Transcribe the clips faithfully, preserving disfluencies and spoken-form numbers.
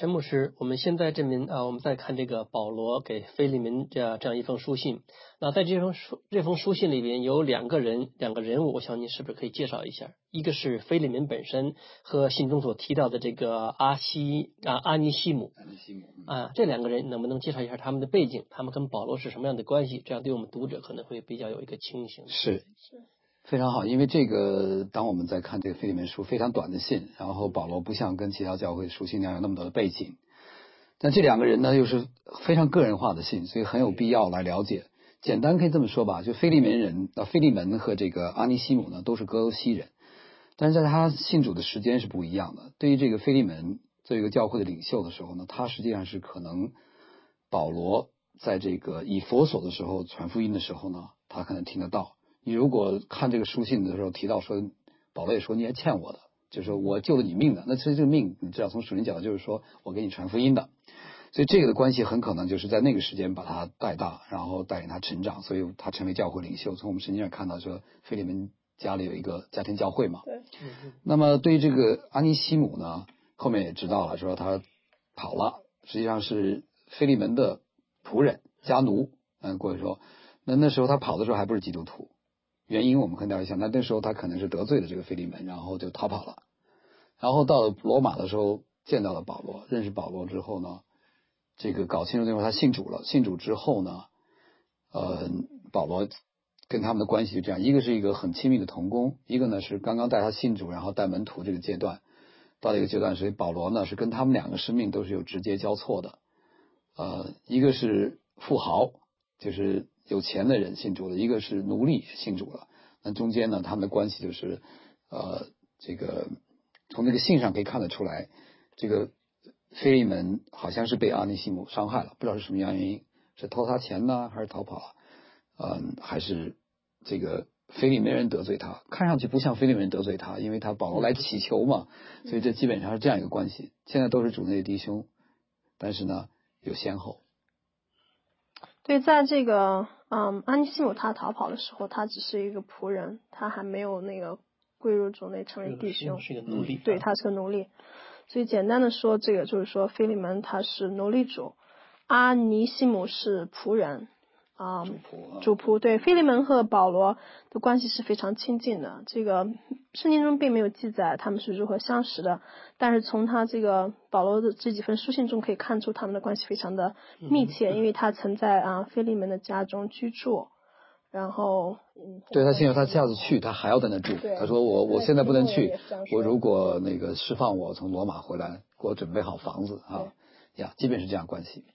陈牧师，我们现在这边啊，我们再看这个保罗给腓利门这这样一封书信。那在这封书这封书信里边有两个人两个人物，我想您是不是可以介绍一下？一个是腓利门本身和信中所提到的这个阿西啊阿尼西姆。 阿尼西姆啊，这两个人能不能介绍一下他们的背景？他们跟保罗是什么样的关系？这样对我们读者可能会比较有一个清醒。 是是。 非常好，因为这个，当我们在看这个腓利门书，非常短的信，然后保罗不像跟其他教会书信那样有那么多的背景，但这两个人呢又是非常个人化的信，所以很有必要来了解。简单可以这么说吧，就腓利门人啊，腓利门和这个阿尼西姆呢都是哥罗西人，但是在他信主的时间是不一样的。对于这个腓利门作为一个教会的领袖的时候呢，他实际上是可能保罗在这个以弗所的时候传福音的时候呢，他可能听得到。你如果看这个书信的时候提到说，保罗也说你还欠我的，就是说我救了你命的，那其实这个命你知道从属灵角度就是说我给你传福音的，所以这个的关系很可能就是在那个时间把他带大，然后带领他成长，所以他成为教会领袖。从我们圣经上看到说腓利门家里有一个家庭教会嘛。 对。 那么对于这个阿尼西姆呢，后面也知道了说他跑了，实际上是腓利门的仆人家奴，嗯，或者说那那时候他跑的时候还不是基督徒。原因我们可以了解一下，那那时候他可能是得罪了这个腓利门，然后就逃跑了。然后到了罗马的时候见到了保罗，认识保罗之后呢，这个搞清楚最后他信主了。信主之后呢，呃，保罗跟他们的关系就这样，一个是一个很亲密的同工，一个呢是刚刚带他信主，然后带门徒这个阶段，到了一个阶段，所以保罗呢是跟他们两个生命都是有直接交错的。呃，一个是富豪，就是有钱的人信主了，一个是奴隶信主了。那中间呢，他们的关系就是呃，这个从那个信上可以看得出来，这个腓利门好像是被阿尼西姆伤害了，不知道是什么样原因，是偷他钱呢，还是逃跑了？嗯，还是这个腓利门人得罪他？看上去不像腓利门人得罪他，因为他保罗来祈求嘛，所以这基本上是这样一个关系。现在都是主内的弟兄，但是呢有先后。 对，在这个嗯阿尼西姆他逃跑的时候，他只是一个仆人，他还没有那个归入主内成为弟兄， 是一个奴隶。 对，他是个奴隶。所以简单的说，这个就是说腓利门他是奴隶主，阿尼西姆是仆人。啊、 主仆、啊， 主仆对，腓利门和保罗的关系是非常亲近的。这个圣经中并没有记载他们是如何相识的，但是从他这个保罗的这几份书信中可以看出他们的关系非常的密切， 嗯、 因为他曾在啊腓利门的家中居住，然后嗯， 对他现在他下次去，他还要在那住。他说我我现在不能去，我如果那个释放我从罗马回来，给我准备好房子啊，呀，基本是这样关系。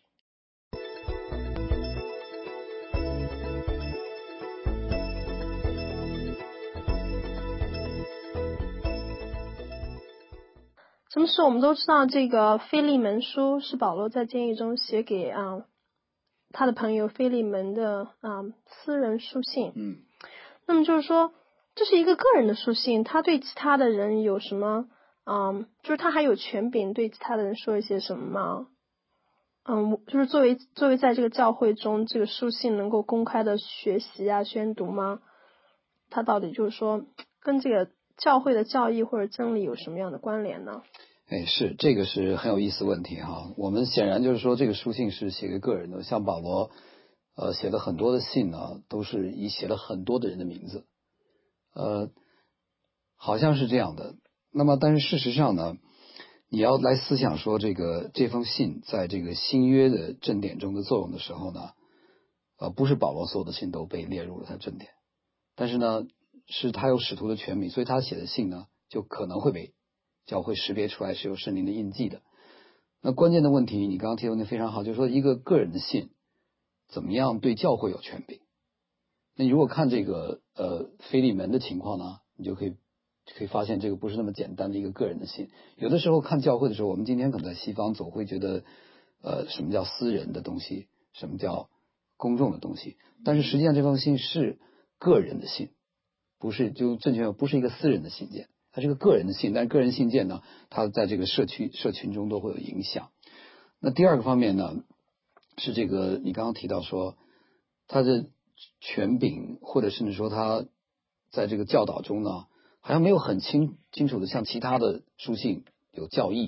什么事我们都知道，这个腓利门书是保罗在监狱中写给啊他的朋友腓利门的啊私人书信。 嗯， 那么就是说，这是一个个人的书信，他对其他的人有什么？嗯，就是他还有权柄对其他的人说一些什么吗？嗯，就是作为作为在这个教会中，这个书信能够公开的学习啊、宣读吗？他到底就是说跟这个教会的教义或者真理有什么样的关联呢？ 哎，是这个是很有意思问题哈。我们显然就是说，这个书信是写给个人的，像保罗，呃，写的很多的信呢，都是以写了很多的人的名字，呃，好像是这样的。那么，但是事实上呢，你要来思想说这个这封信在这个新约的正典中的作用的时候呢，呃，不是保罗所有的信都被列入了他正典，但是呢，是他有使徒的权柄，所以他写的信呢，就可能会被教会识别出来是有圣灵的印记的。那关键的问题，你刚刚提问的非常好，就是说一个个人的信怎么样对教会有权柄？那你如果看这个呃腓利门的情况呢，你就可以可以发现这个不是那么简单的一个个人的信。有的时候看教会的时候，我们今天可能在西方总会觉得呃什么叫私人的东西，什么叫公众的东西，但是实际上这封信是个人的信，不是就正确不是一个私人的信件。它是个个人的信，但是个人信件呢，它在这个社区社群中都会有影响。那第二个方面呢，是这个你刚刚提到说，他的权柄或者甚至说他在这个教导中呢，好像没有很清清楚的像其他的书信有教义，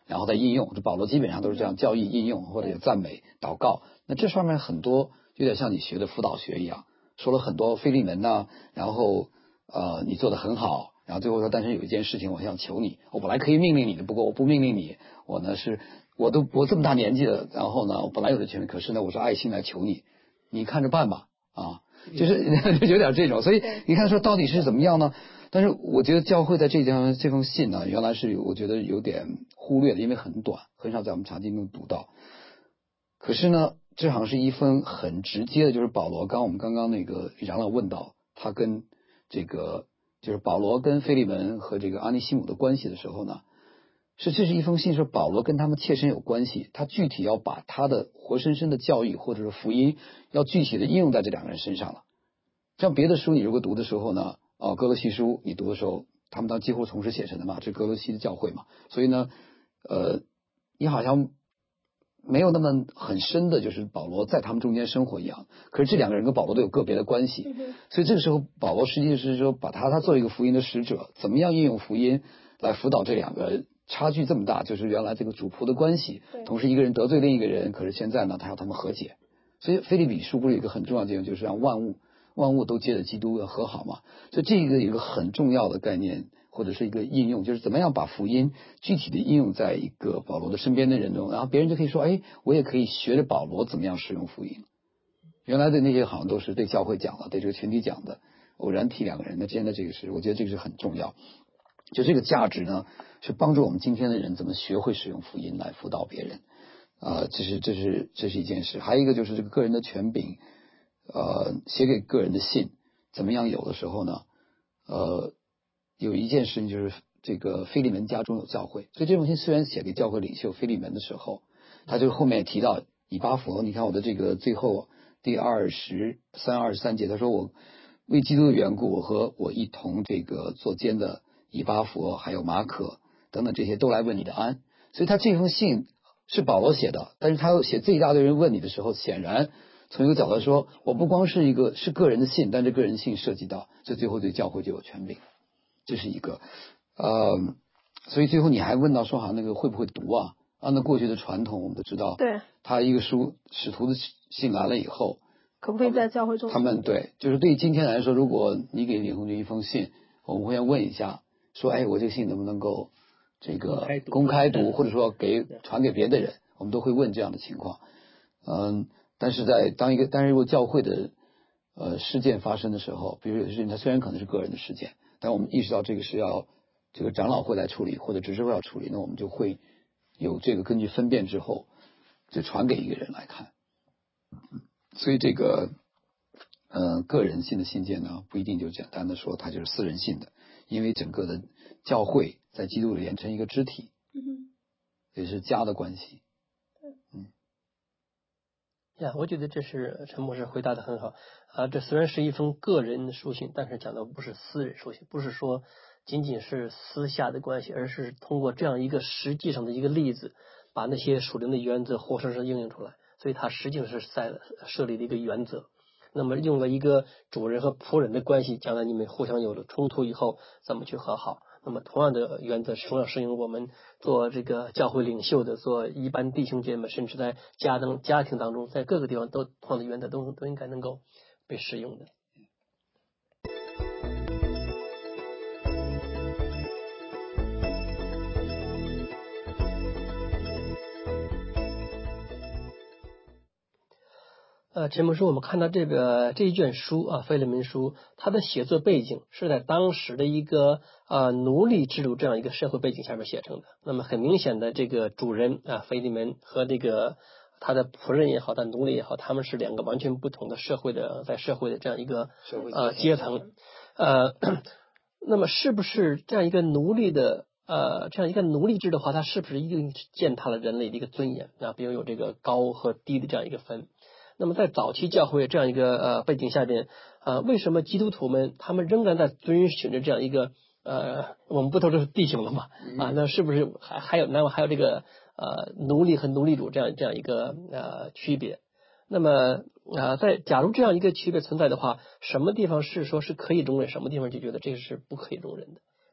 然后再应用。这保罗基本上都是这样，教义应用或者有赞美祷告。那这上面很多有点像你学的辅导学一样，说了很多腓利门呐，然后呃你做得很好，然后最后说但是有一件事情我想求你，我本来可以命令你的，不过我不命令你，我呢是我都我这么大年纪了，然后呢我本来有的权利，可是呢我是爱心来求你，你看着办吧啊，就是有点这种。所以你看说到底是怎么样呢？但是我觉得教会在这张这封信呢，原来是有我觉得有点忽略的，因为很短，很少在我们查经中读到。可是呢，这好像是一封很直接的，就是保罗刚我们刚刚那个杨老问到他跟这个就是保罗跟腓利门和这个阿尼西姆的关系的时候呢，是这是一封信，是保罗跟他们切身有关系，他具体要把他的活生生的教育或者是福音要具体的应用在这两个人身上了。像别的书你如果读的时候呢，哦，哥罗西书你读的时候，他们当几乎同时写成的嘛，这哥罗西的教会嘛，所以呢，呃，你好像没有那么很深的，就是保罗在他们中间生活一样。可是这两个人跟保罗都有个别的关系，所以这个时候保罗实际是说把他他作为一个福音的使者，怎么样应用福音来辅导这两个差距这么大，就是原来这个主仆的关系，同时一个人得罪另一个人，可是现在呢他要他们和解。所以腓立比书不是有一个很重要的地方，就是让万物万物都接着基督要和好嘛，所以这个有一个很重要的概念或者是一个应用，就是怎么样把福音具体的应用在一个保罗的身边的人中，然后别人就可以说，哎，我也可以学着保罗怎么样使用福音。原来的那些好像都是对教会讲的，对这个群体讲的，偶然提两个人，那现在这个是我觉得这个是很重要。就这个价值呢，是帮助我们今天的人怎么学会使用福音来辅导别人。呃，这是这是这是一件事。还有一个就是这个个人的权柄，呃，写给个人的信怎么样？有的时候呢，呃，有一件事情就是这个腓利门家中有教会，所以这封信虽然写给教会领袖腓利门的时候，他就后面提到以巴弗，你看我的这个最后第二十三二十三节，他说我为基督的缘故，我和我一同这个作监的以巴弗还有马可等等这些都来问你的安，所以他这封信是保罗写的，但是他又写这一大堆人问你的时候，显然从一个角度说，我不光是一个是个人的信，但这个人信涉及到，这最后对教会就有权柄，这是一个，呃，所以最后你还问到说，好像那个会不会读啊？按照过去的传统，我们都知道， 对， 他一个书使徒的信来了以后， 可不可以在教会中？ 他们对，就是对于今天来说，如果你给李红军一封信，我们会要问一下，说，哎，我这个信能不能够这个公开读，或者说给传给别的人，我们都会问这样的情况。嗯，但是在当一个，但是如果教会的呃事件发生的时候，比如有些事情它虽然可能是个人的事件，但我们意识到这个是要这个长老会来处理，或者执事会要处理，那我们就会有这个根据分辨之后，就传给一个人来看。所以这个呃个人信的信件呢，不一定就简单的说它就是私人信的，因为整个的教会在基督里连成一个肢体， 嗯， 也是家的关系。嗯， 呀，我觉得这是陈牧师回答的很好啊。这虽然是一封个人书信，但是讲的不是私人书信，不是说仅仅是私下的关系，而是通过这样一个实际上的一个例子，把那些属灵的原则活生生应用出来。所以它实际上是在设立的一个原则。那么用了一个主人和仆人的关系，将来你们互相有了冲突以后，怎么去和好？那么同样的原则同样适用我们做这个教会领袖的，做一般弟兄姐妹，甚至在家当家庭当中，在各个地方都同样的原则都都应该能够被适用的。呃，陈牧师，我们看到这个这一卷书啊，《腓利门书》，它的写作背景是在当时的一个呃奴隶制度这样一个社会背景下面写成的。那么很明显的，这个主人啊，腓利门和这个他的仆人也好，他奴隶也好，他们是两个完全不同的社会的，在社会的这样一个呃阶层。呃，那么是不是这样一个奴隶的？呃，这样一个奴隶制的话，它是不是一定践踏了人类的一个尊严啊？比如有这个高和低的这样一个分。那么在早期教会这样一个呃背景下边，呃，为什么基督徒们他们仍然在遵循着这样一个呃，我们不都是弟兄了嘛？啊，那是不是还还有那么还有这个呃奴隶和奴隶主这样这样一个呃区别？那么呃，在假如这样一个区别存在的话，什么地方是说是可以容忍，什么地方就觉得这个是不可以容忍的？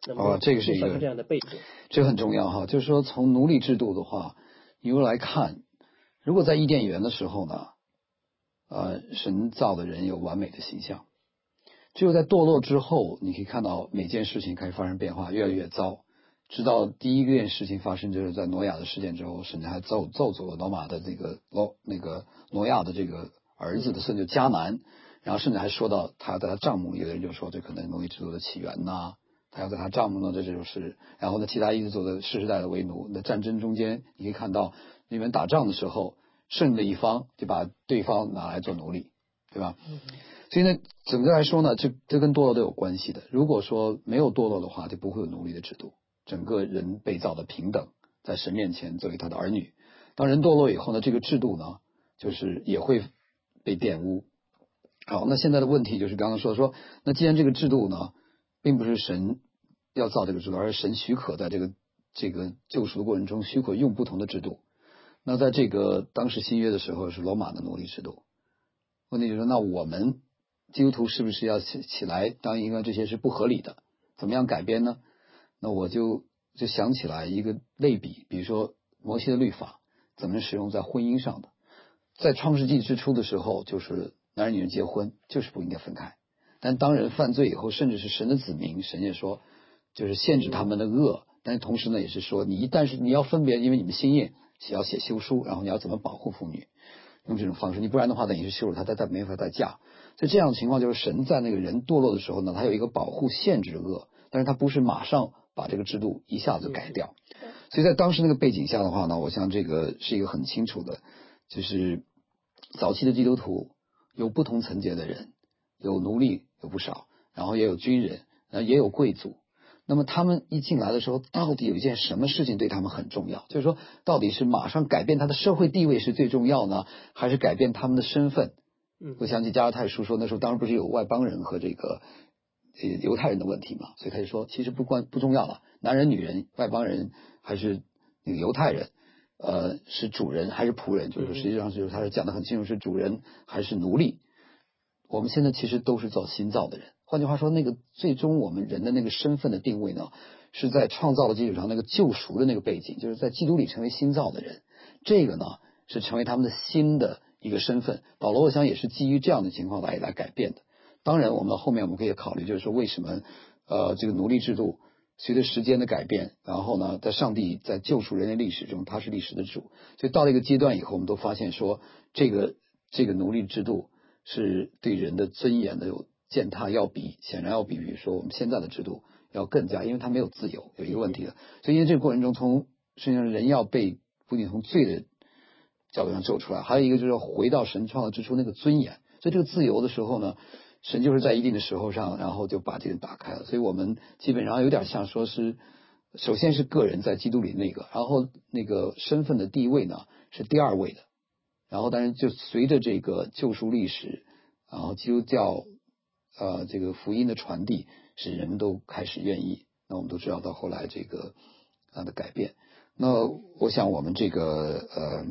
哦，这个是一个这样的背景， 这个很重要哈。就是说，从奴隶制度的话，你又来看，如果在伊甸园的时候呢，呃，神造的人有完美的形象，只有在堕落之后，你可以看到每件事情开始发生变化，越来越糟。直到第一件事情发生，就是在挪亚的事件之后，甚至还咒咒诅了罗马的这个罗那个挪亚的这个儿子的孙子迦南，然后甚至还说到他要在他帐幕，有的人就说这可能奴隶制度的起源呐、啊，他要在他帐幕呢，这就是，然后呢，其他一直做的世世代的为奴。那战争中间，你可以看到那边打仗的时候，胜的一方就把对方拿来做奴隶，对吧？ 嗯、 所以呢，整个来说呢，这这跟堕落都有关系的。如果说没有堕落的话，就不会有奴隶的制度。整个人被造的平等，在神面前作为他的儿女。当人堕落以后呢，这个制度呢，就是也会被玷污。好，那现在的问题就是刚刚说说，那既然这个制度呢，并不是神要造这个制度，而是神许可在这个这个救赎的过程中许可用不同的制度。那在这个当时新约的时候是罗马的奴隶制度。问题就是那我们基督徒是不是要起起来当一个这些是不合理的？怎么样改编呢？那我就就想起来一个类比，比如说摩西的律法怎么使用在婚姻上的。在创世纪之初的时候，就是男人女人结婚就是不应该分开，但当人犯罪以后，甚至是神的子民，神也说就是限制他们的恶，但是同时呢也是说你一旦是你要分别，因为你们心意要写休书，然后你要怎么保护妇女，用这种方式，你不然的话等于是羞辱她，再再没法再嫁。所以这样的情况就是神在那个人堕落的时候呢，他有一个保护限制的恶，但是他不是马上把这个制度一下子改掉。所以在当时那个背景下的话呢，我想这个是一个很清楚的，就是早期的基督徒有不同层级的人，有奴隶有不少，然后也有军人，也有贵族。那么他们一进来的时候，到底有一件什么事情对他们很重要？就是说，到底是马上改变他的社会地位是最重要呢，还是改变他们的身份？ 嗯， 我想起加拉太书说，那时候当然不是有外邦人和这个呃犹太人的问题嘛，所以他就说，其实不关不重要了，男人、女人、外邦人还是那个犹太人，呃，是主人还是仆人？就是实际上就是他是讲得很清楚，是主人还是奴隶。我们现在其实都是造新造的人。换句话说，那个最终我们人的那个身份的定位呢，是在创造的基础上那个救赎的那个背景，就是在基督里成为新造的人。这个呢是成为他们的新的一个身份。保罗我想也是基于这样的情况来来改变的。当然，我们后面我们可以考虑，就是说为什么呃这个奴隶制度随着时间的改变，然后呢，在上帝在救赎人类历史中，他是历史的主。所以到了一个阶段以后，我们都发现说，这个这个奴隶制度是对人的尊严的有践踏，要比显然要比比如说我们现在的制度要更加，因为它没有自由，有一个问题的。所以因为这个过程中，从实际上人要被不仅从罪的角度上走出来，还有一个就是回到神创造之初那个尊严。所以这个自由的时候呢，神就是在一定的时候上，然后就把这个打开了。所以我们基本上有点像说是，首先是个人在基督里那个，然后那个身份的地位呢是第二位的。然后当然就随着这个救赎历史，然后基督教呃这个福音的传递，使人们都开始愿意。那我们都知道到后来这个它的改变。那我想我们这个呃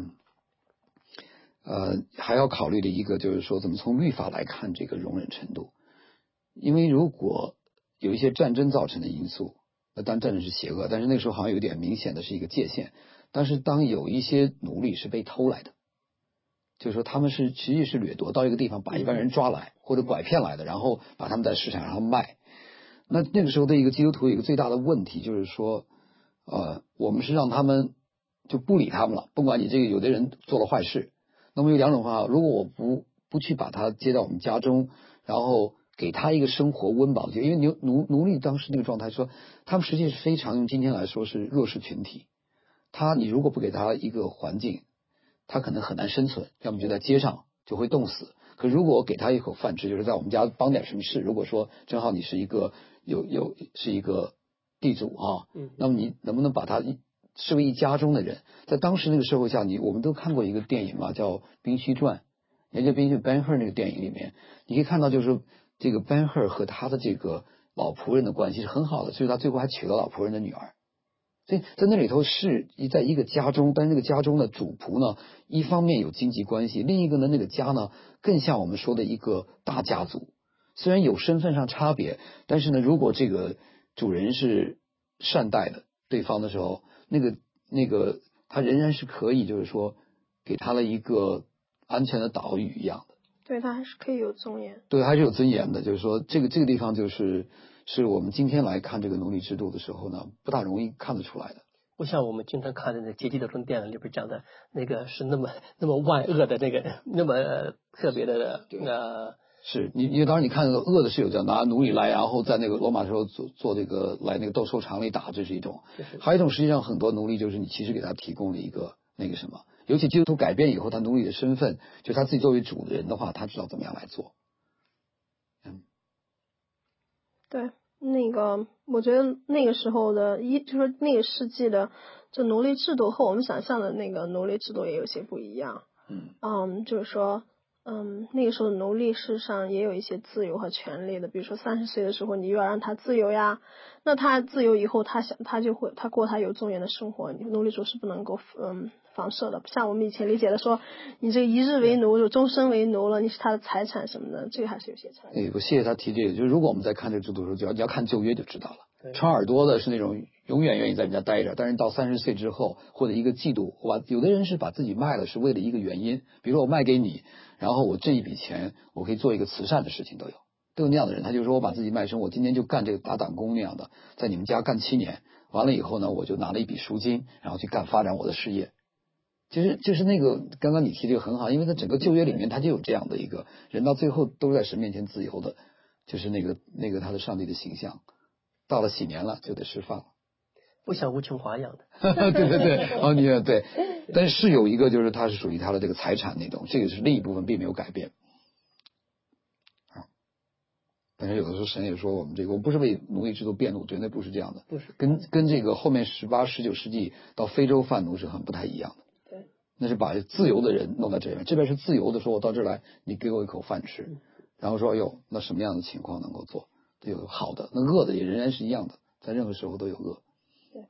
呃还要考虑的一个就是说，怎么从律法来看这个容忍程度。因为如果有一些战争造成的因素，那当然战争是邪恶，但是那个时候好像有点明显的是一个界限。但是当有一些奴隶是被偷来的，就是说他们是其实是掠夺到一个地方，把一般人抓来或者拐骗来的，然后把他们在市场上卖。那那个时候的一个基督徒有一个最大的问题就是说，呃，我们是让他们就不理他们了，不管你这个有的人做了坏事，那么有两种方法，如果我不不去把他接到我们家中，然后给他一个生活温饱，因为奴奴奴隶当时那个状态说，他们实际是非常用今天来说是弱势群体，他你如果不给他一个环境，他可能很难生存，要么就在街上就会冻死。可如果我给他一口饭吃，就是在我们家帮点什么事，如果说正好你是一个有有是一个地主啊，那么你能不能把他视为一家中的人？在当时那个社会下，你我们都看过一个电影嘛，叫《宾虚传》，也就宾虚 Ben Hur 那个电影里面，你可以看到就是这个 Ben Hur 和他的这个老仆人的关系是很好的，所以他最后还娶了老仆人的女儿。所以在那里头是在一个家中，但是那个家中的主仆呢，一方面有经济关系，另一个呢，那个家呢更像我们说的一个大家族。虽然有身份上差别，但是呢，如果这个主人是善待的对方的时候，那个那个他仍然是可以就是说给他了一个安全的岛屿一样的。 对，他还是可以有尊严。 对，还是有尊严的。就是说这个这个地方就是是我们今天来看这个奴隶制度的时候呢，不大容易看得出来的。 不像我们经常看的那《阶级斗争》电影里边讲的那个是那么那么万恶的那个那么特别的呃。 是你，因为当时你看那个恶的是有叫拿奴隶来，然后在那个罗马时候做做这个来那个斗兽场里打，这是一种；还有一种实际上很多奴隶就是你其实给他提供了一个那个什么，尤其基督徒改变以后，他奴隶的身份，就他自己作为主的人的话，他知道怎么样来做。嗯， 对，那个我觉得那个时候的一就是那个世纪的就奴隶制度和我们想象的那个奴隶制度也有些不一样。 嗯嗯，就是说。嗯，那个时候奴隶事实上也有一些自由和权利的，比如说三十岁的时候你又要让他自由呀，那他自由以后他想他就会他过他有尊严的生活，奴隶主是不能够嗯房射的，像我们以前理解的说你这个一日为奴就终身为奴了，你是他的财产什么的，这个还是有些差异。 哎，我谢谢他提这个，就是如果我们在看这个制度的时候，就要你要看旧约就知道了。穿耳朵的是那种永远愿意在人家待着，但是到三十岁之后或者一个季度，哇，有的人是把自己卖了是为了一个原因，比如说我卖给你，然后我挣一笔钱，我可以做一个慈善的事情都有，都有那样的人，他就说我把自己卖身，我今天就干这个打党工那样的，在你们家干七年，完了以后呢，我就拿了一笔赎金，然后去干发展我的事业。其实就是那个刚刚你提这个很好，因为在整个旧约里面，他就有这样的一个人，到最后都是在神面前自由的，就是那个那个他的上帝的形象。到了几年了就得释放了， 不像吴琼华一样的。 对对对，哦，你也对，但是有一个就是他是属于他的这个财产那种，这个是另一部分并没有改变。啊，但是有的时候神也说我们这个，我不是为奴隶制度辩论，绝对不是这样的， 不是跟跟这个后面十八、十九世纪到非洲贩奴是很不太一样的。 对， 那是把自由的人弄到这边，这边是自由的，说我到这儿来，你给我一口饭吃，然后说，哎呦，那什么样的情况能够做？有好的，那恶的也仍然是一样的，在任何时候都有恶。 对。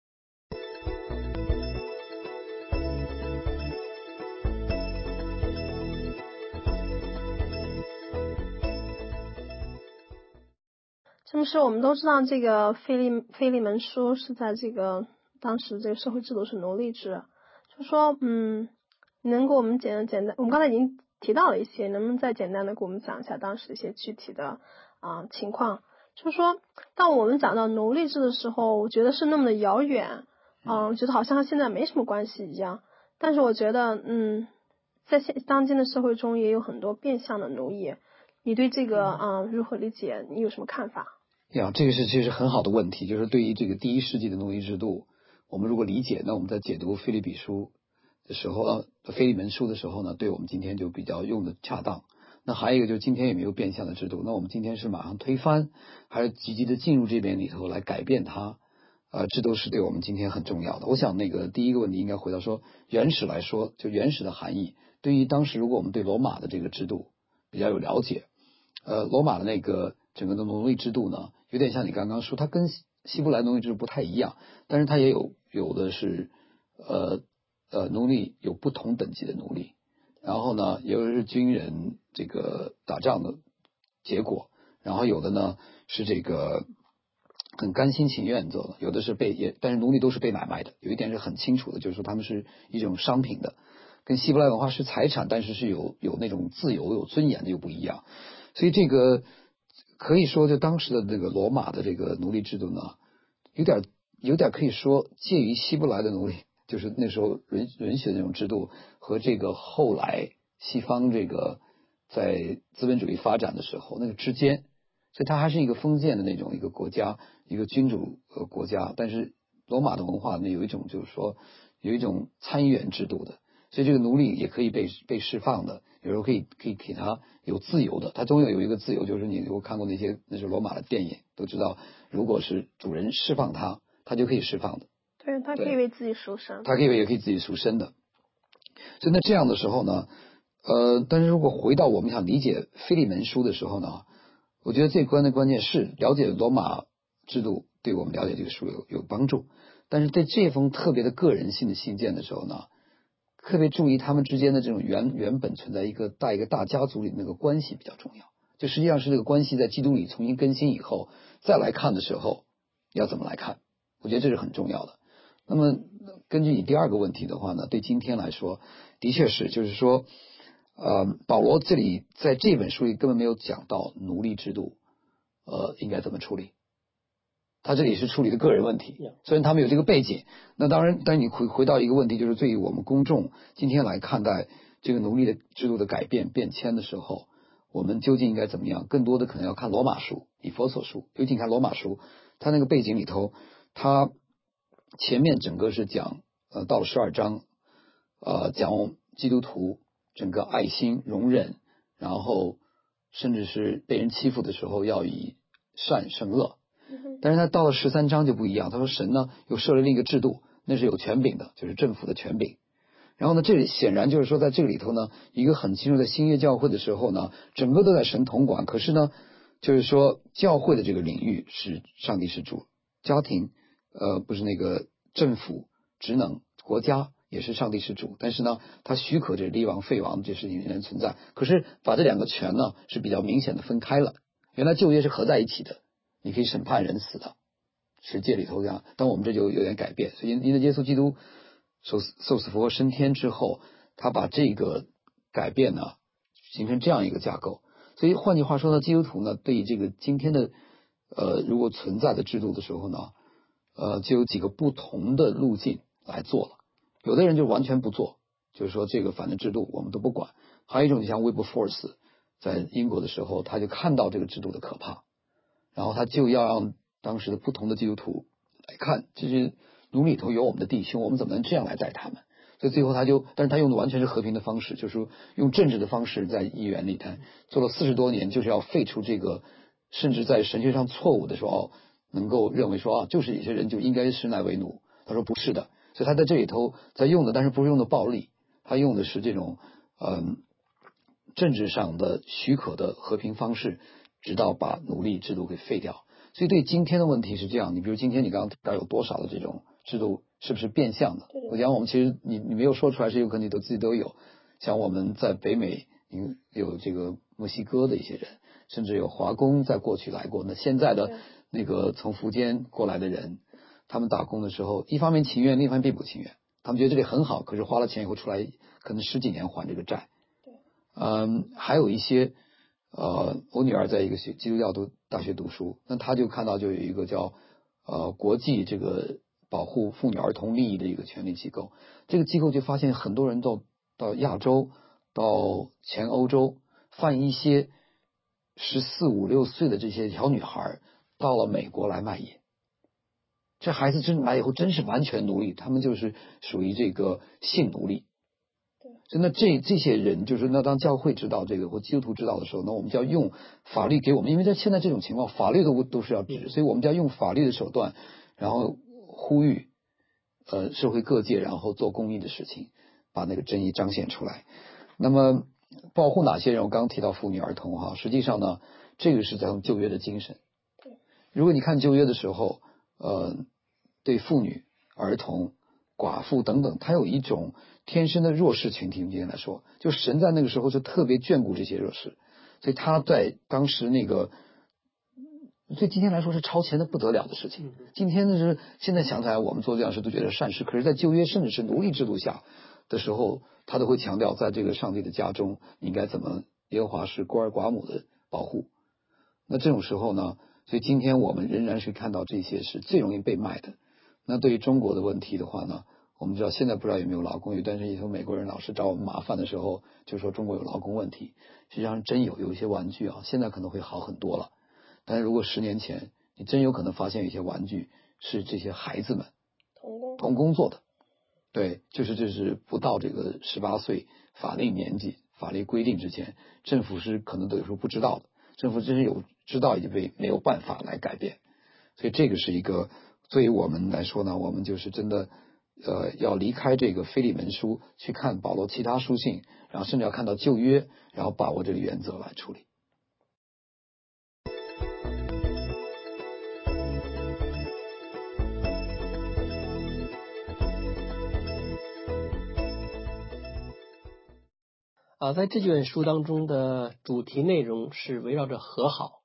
这么说，我们都知道这个腓利腓利门书是在这个当时这个社会制度是奴隶制，就说嗯，能给我们简简单，我们刚才已经提到了一些，能不能再简单的给我们讲一下当时一些具体的啊、呃、情况？就是说，当我们讲到奴隶制的时候，我觉得是那么的遥远，嗯、呃，觉得好像现在没什么关系一样。但是我觉得，嗯，在现当今的社会中也有很多变相的奴役。你对这个啊、呃、如何理解？你有什么看法？ 呀，这个是其实很好的问题，就是对于这个第一世纪的奴隶制度，我们如果理解，那我们在解读腓立比书的时候，呃，腓利门书的时候呢，对我们今天就比较用的恰当。那还有一个就是今天有没有变相的制度？那我们今天是马上推翻，还是积极的进入这边里头来改变它？呃，这都是对我们今天很重要的。我想那个第一个问题应该回答说，原始来说，就原始的含义，对于当时如果我们对罗马的这个制度比较有了解，呃，罗马的那个整个的奴隶制度呢，有点像你刚刚说，它跟希伯来奴隶制不太一样，但是它也有有的是呃呃奴隶有不同等级的奴隶。然后呢，有的是军人这个打仗的结果，然后有的呢是这个很甘心情愿做的，有的是被也，但是奴隶都是被买卖的。有一点是很清楚的，就是说他们是一种商品的，跟希伯来文化是财产，但是是有有那种自由、有尊严的又不一样。所以这个可以说，就当时的这个罗马的这个奴隶制度呢，有点有点可以说介于希伯来的奴隶。就是那时候允允许的那种制度和这个后来西方这个在资本主义发展的时候那个之间，所以它还是一个封建的那种一个国家，一个君主呃国家。但是罗马的文化呢，有一种就是说有一种参议员制度的，所以这个奴隶也可以被被释放的，有时候可以可以给他有自由的，他总有有一个自由，就是你如果看过那些那是罗马的电影都知道，如果是主人释放他，他就可以释放的。 对，他可以为自己赎身， 他可以也可以自己赎身的。所以那这样的时候呢，呃，但是如果回到我们想理解腓利门书的时候呢，我觉得最关的关键是了解罗马制度，对我们了解这个书有有帮助。但是对这封特别的个人性的信件的时候呢，特别注意他们之间的这种原原本存在一个大一个大家族里的那个关系比较重要。就实际上是这个关系在基督里重新更新以后再来看的时候， 要怎么来看？我觉得这是很重要的。那么根据你第二个问题的话呢，对今天来说，的确是，就是说，呃，保罗这里在这本书里根本没有讲到奴隶制度，呃，应该怎么处理。他这里是处理的个人问题，虽然他们有这个背景。那当然，但你回回到一个问题，就是对于我们公众今天来看待这个奴隶的制度的改变变迁的时候，我们究竟应该怎么样？更多的可能要看罗马书、以弗所书，尤其看罗马书，它那个背景里头，它前面整个是讲，呃，到了十二章，呃，讲基督徒整个爱心、容忍，然后甚至是被人欺负的时候要以善胜恶。但是他到了十三章就不一样，他说神呢又设了另一个制度，那是有权柄的，就是政府的权柄。然后呢，这里显然就是说在这个里头呢，一个很清楚，在新约教会的时候呢，整个都在神统管。可是呢，就是说教会的这个领域是上帝是主，家庭呃不是那个政府职能，国家也是上帝是主。但是呢，他许可这立王废王这事情仍然存在。可是把这两个权呢是比较明显的分开了。原来旧约是合在一起的。你可以审判人死的，十诫里头这样，但我们这就有点改变。所以因为耶稣基督受受死复活升天之后，他把这个改变呢形成这样一个架构。所以换句话说呢，基督徒呢对于这个今天的呃如果存在的制度的时候呢，呃就有几个不同的路径来做了。有的人就完全不做，就是说这个反正制度我们都不管。还有一种就像 Wilberforce 在英国的时候，他就看到这个制度的可怕。然后他就要让当时的不同的基督徒来看，这些奴隶里头有我们的弟兄，我们怎么能这样来待他们？所以最后他就，但是他用的完全是和平的方式，就是说用政治的方式在议员里头做了四十多年，就是要废除这个，甚至在神学上错误的时候，能够认为说啊，就是有些人就应该生来为奴。他说不是的，所以他在这里头在用的，但是不是用的暴力，他用的是这种嗯政治上的许可的和平方式。直到把奴隶制度给废掉。所以对今天的问题是这样，你比如今天你刚刚提到有多少的这种制度是不是变相的？我讲我们其实你你没有说出来，是有可能你都自己都有。像我们在北美有这个墨西哥的一些人，甚至有华工在过去来过。那现在的那个从福建过来的人，他们打工的时候，一方面情愿，另一方面并不情愿。他们觉得这里很好，可是花了钱以后出来，可能十几年还这个债。嗯，还有一些。呃，我女儿在一个基督教读大学读书，那她就看到就有一个叫呃国际这个保护妇女儿童利益的一个权利机构，这个机构就发现很多人都到亚洲、到前欧洲，贩一些十四五六岁的这些小女孩到了美国来卖淫，这孩子真来以后真是完全奴隶，他们就是属于这个性奴隶。那这这些人就是那当教会知道这个或基督徒知道的时候，那我们就要用法律给我们，因为在现在这种情况，法律都都是要治，所以我们就要用法律的手段，然后呼吁呃社会各界，然后做公益的事情，把那个正义彰显出来。那么保护哪些人？我刚刚提到妇女儿童哈，实际上呢，这个是咱们旧约的精神。如果你看旧约的时候，呃，对妇女、儿童、寡妇等等，它有一种天生的弱势群体。今天来说，就神在那个时候就特别眷顾这些弱势，所以他在当时那个，所以今天来说是超前的不得了的事情。今天呢是现在想起来，我们做这样的事都觉得善事，可是，在旧约甚至是奴隶制度下的时候，他都会强调，在这个上帝的家中，你应该怎么耶和华是孤儿寡母的保护。那这种时候呢，所以今天我们仍然是看到这些是最容易被卖的。那对于中国的问题的话呢，我们知道现在不知道有没有劳工，有段时间美国人老是找我们麻烦的时候，就说中国有劳工问题，实际上真有有一些玩具啊，现在可能会好很多了。但是如果十年前，你真有可能发现有些玩具是这些孩子们童工童工做的，对，就是这是不到这个十八岁法定年纪、法律规定之前，政府是可能都有时候不知道的。政府真是有知道，也被没有办法来改变。所以这个是一个对于我们来说呢，我们就是真的呃要离开这个腓利门书，去看保罗其他书信，然后甚至要看到旧约，然后把握这个原则来处理。 啊，在这卷书当中的主题内容是围绕着和好，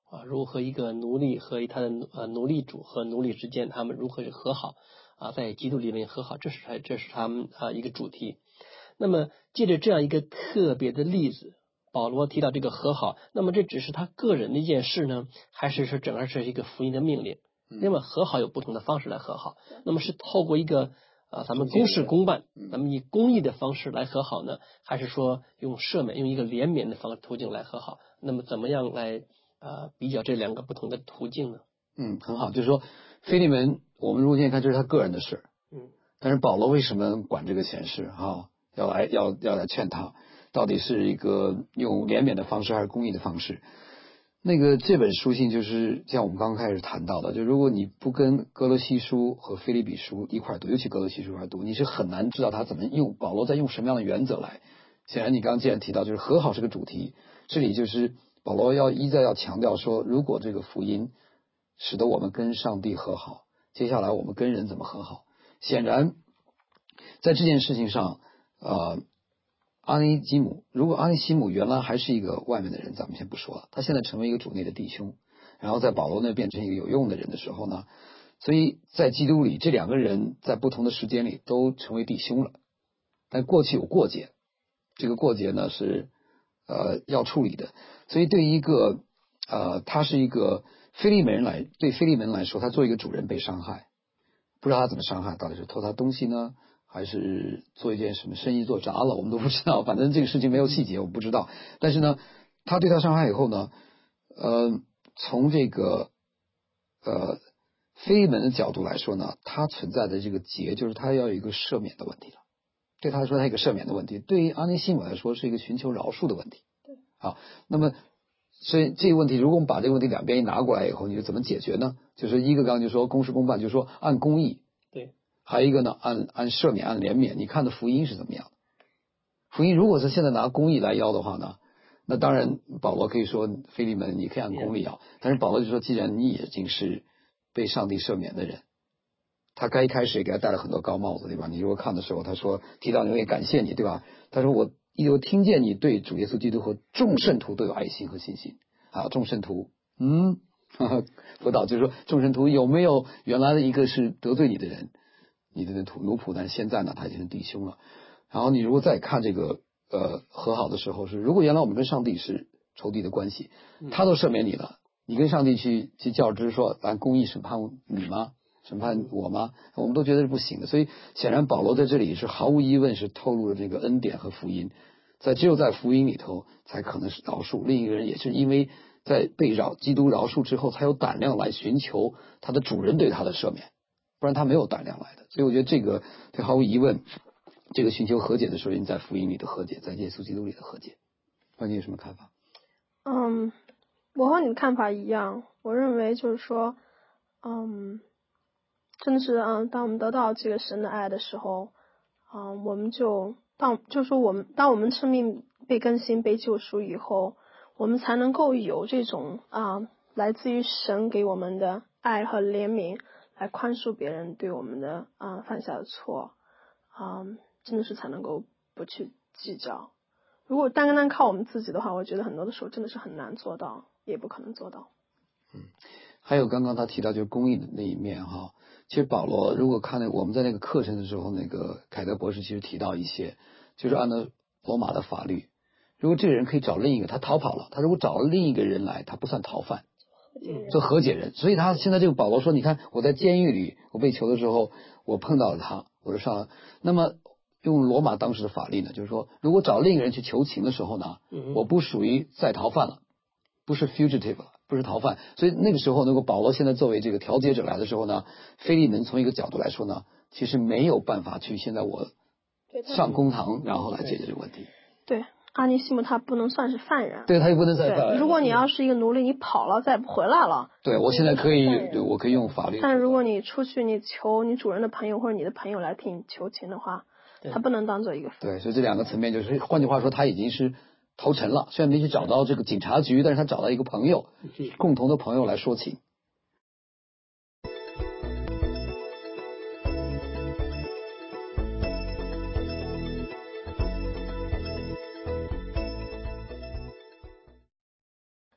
啊，如何一个奴隶和他的呃奴隶主和奴隶之间他们如何是和好啊，在基督里面和好，这是他这是他们啊一个主题。那么借着这样一个特别的例子，保罗提到这个和好，那么这只是他个人的一件事呢，还是说整个是一个福音的命令？那么和好有不同的方式来和好，那么是透过一个啊咱们公事公办，咱们以公义的方式来和好呢，还是说用赦免用一个怜悯的方途径来和好？那么怎么样来啊比较这两个不同的途径呢？ 嗯，很好，就是说腓利门，我们如果现在看这是他个人的事， 嗯， 但是保罗为什么管这个闲事哈？要来要要来劝他，到底是一个用怜悯的方式还是公义的方式？那个这本书信就是像我们刚刚开始谈到的，就如果你不跟哥罗西书和腓立比书一块读，尤其哥罗西书一块读，你是很难知道他怎么用保罗在用什么样的原则来。显然你刚刚既然提到就是和好是个主题，这里就是保罗要一再要强调说，如果这个福音使得我们跟上帝和好，接下来我们跟人怎么和好？显然在这件事情上，呃，阿尼基姆，如果阿尼西姆原来还是一个外面的人，咱们先不说了，他现在成为一个主内的弟兄，然后在保罗那变成一个有用的人的时候呢，所以在基督里，这两个人在不同的时间里都成为弟兄了，但过去有过节，这个过节呢是呃要处理的，所以对于一个呃他是一个腓利门人来，对腓利门来说，他作为一个主人被伤害。不知道他怎么伤害，到底是偷他东西呢，还是做一件什么生意做砸了，我们都不知道。反正这个事情没有细节，我不知道。但是呢，他对他伤害以后呢，呃，从这个呃腓利门的角度来说呢，他存在的这个结就是他要有一个赦免的问题了。对他来说，他有一个赦免的问题；对于阿尼西姆来说，是一个寻求饶恕的问题。 对， 好，那么。所以这个问题，如果我们把这个问题两边一拿过来以后，你就怎么解决呢？就是一个刚刚就说公事公办，就是说按公义， 对， 还有一个呢按按赦免、按怜悯。你看的福音是怎么样的？福音如果是现在拿公义来要的话呢，那当然保罗可以说腓利门你可以按公义要，但是保罗就说，既然你已经是被上帝赦免的人，他该一开始也给他戴了很多高帽子，对吧？你如果看的时候，他说提到你，我也感谢你，对吧？他说我。我听见你对主耶稣基督和众圣徒都有爱心和信心啊，众圣徒，嗯，呵呵辅导就是说众圣徒有没有原来的一个是得罪你的人，你的徒奴仆，但是现在呢他已经是弟兄了。然后你如果再看这个呃和好的时候是，如果原来我们跟上帝是仇敌的关系，他都赦免你了，你跟上帝去去较真说按公义审判你吗？审判我吗？我们都觉得是不行的。所以显然保罗在这里是毫无疑问是透露了这个恩典和福音，在只有在福音里头才可能是饶恕。另一个人也是因为在被饶基督饶恕之后，才有胆量来寻求他的主人对他的赦免，不然他没有胆量来的。所以我觉得这个这毫无疑问，这个寻求和解的时候，在福音里的和解，在耶稣基督里的和解。那你有什么看法？ 嗯，我和你的看法一样，我认为就是说，嗯。真的是，嗯，当我们得到这个神的爱的时候，嗯，我们就当就说我们当我们生命被更新、被救赎以后，我们才能够有这种啊，来自于神给我们的爱和怜悯，来宽恕别人对我们的啊犯下的错，啊，真的是才能够不去计较。如果单单靠我们自己的话，我觉得很多的时候真的是很难做到，也不可能做到。 嗯，还有刚刚他提到就是公益的那一面哈。其实保罗如果看那我们在那个课程的时候，那个凯德博士其实提到一些，就是按照罗马的法律，如果这个人可以找另一个，他逃跑了，他如果找了另一个人来，他不算逃犯，做和解人。所以他现在这个保罗说，你看我在监狱里，我被囚的时候，我碰到了他，我就上了。那么用罗马当时的法律呢，就是说，如果找另一个人去求情的时候呢，我不属于再逃犯了，不是 fugitive 了。不是逃犯，所以那个时候，如果保罗现在作为这个调解者来的时候呢，腓利门从一个角度来说呢，其实没有办法去现在我上公堂，然后来解决这个问题。 对，阿尼西姆他不能算是犯人， 对他也不能算犯人。 如果你要是一个奴隶，你跑了再不回来了， 对我现在可以，对我可以用法律。 但如果你出去，你求你主人的朋友或者你的朋友来替你求情的话，他不能当做一个犯人。对，所以这两个层面就是，换句话说，他已经是。投诚了，虽然没去找到这个警察局，但是他找到一个朋友，共同的朋友来说情。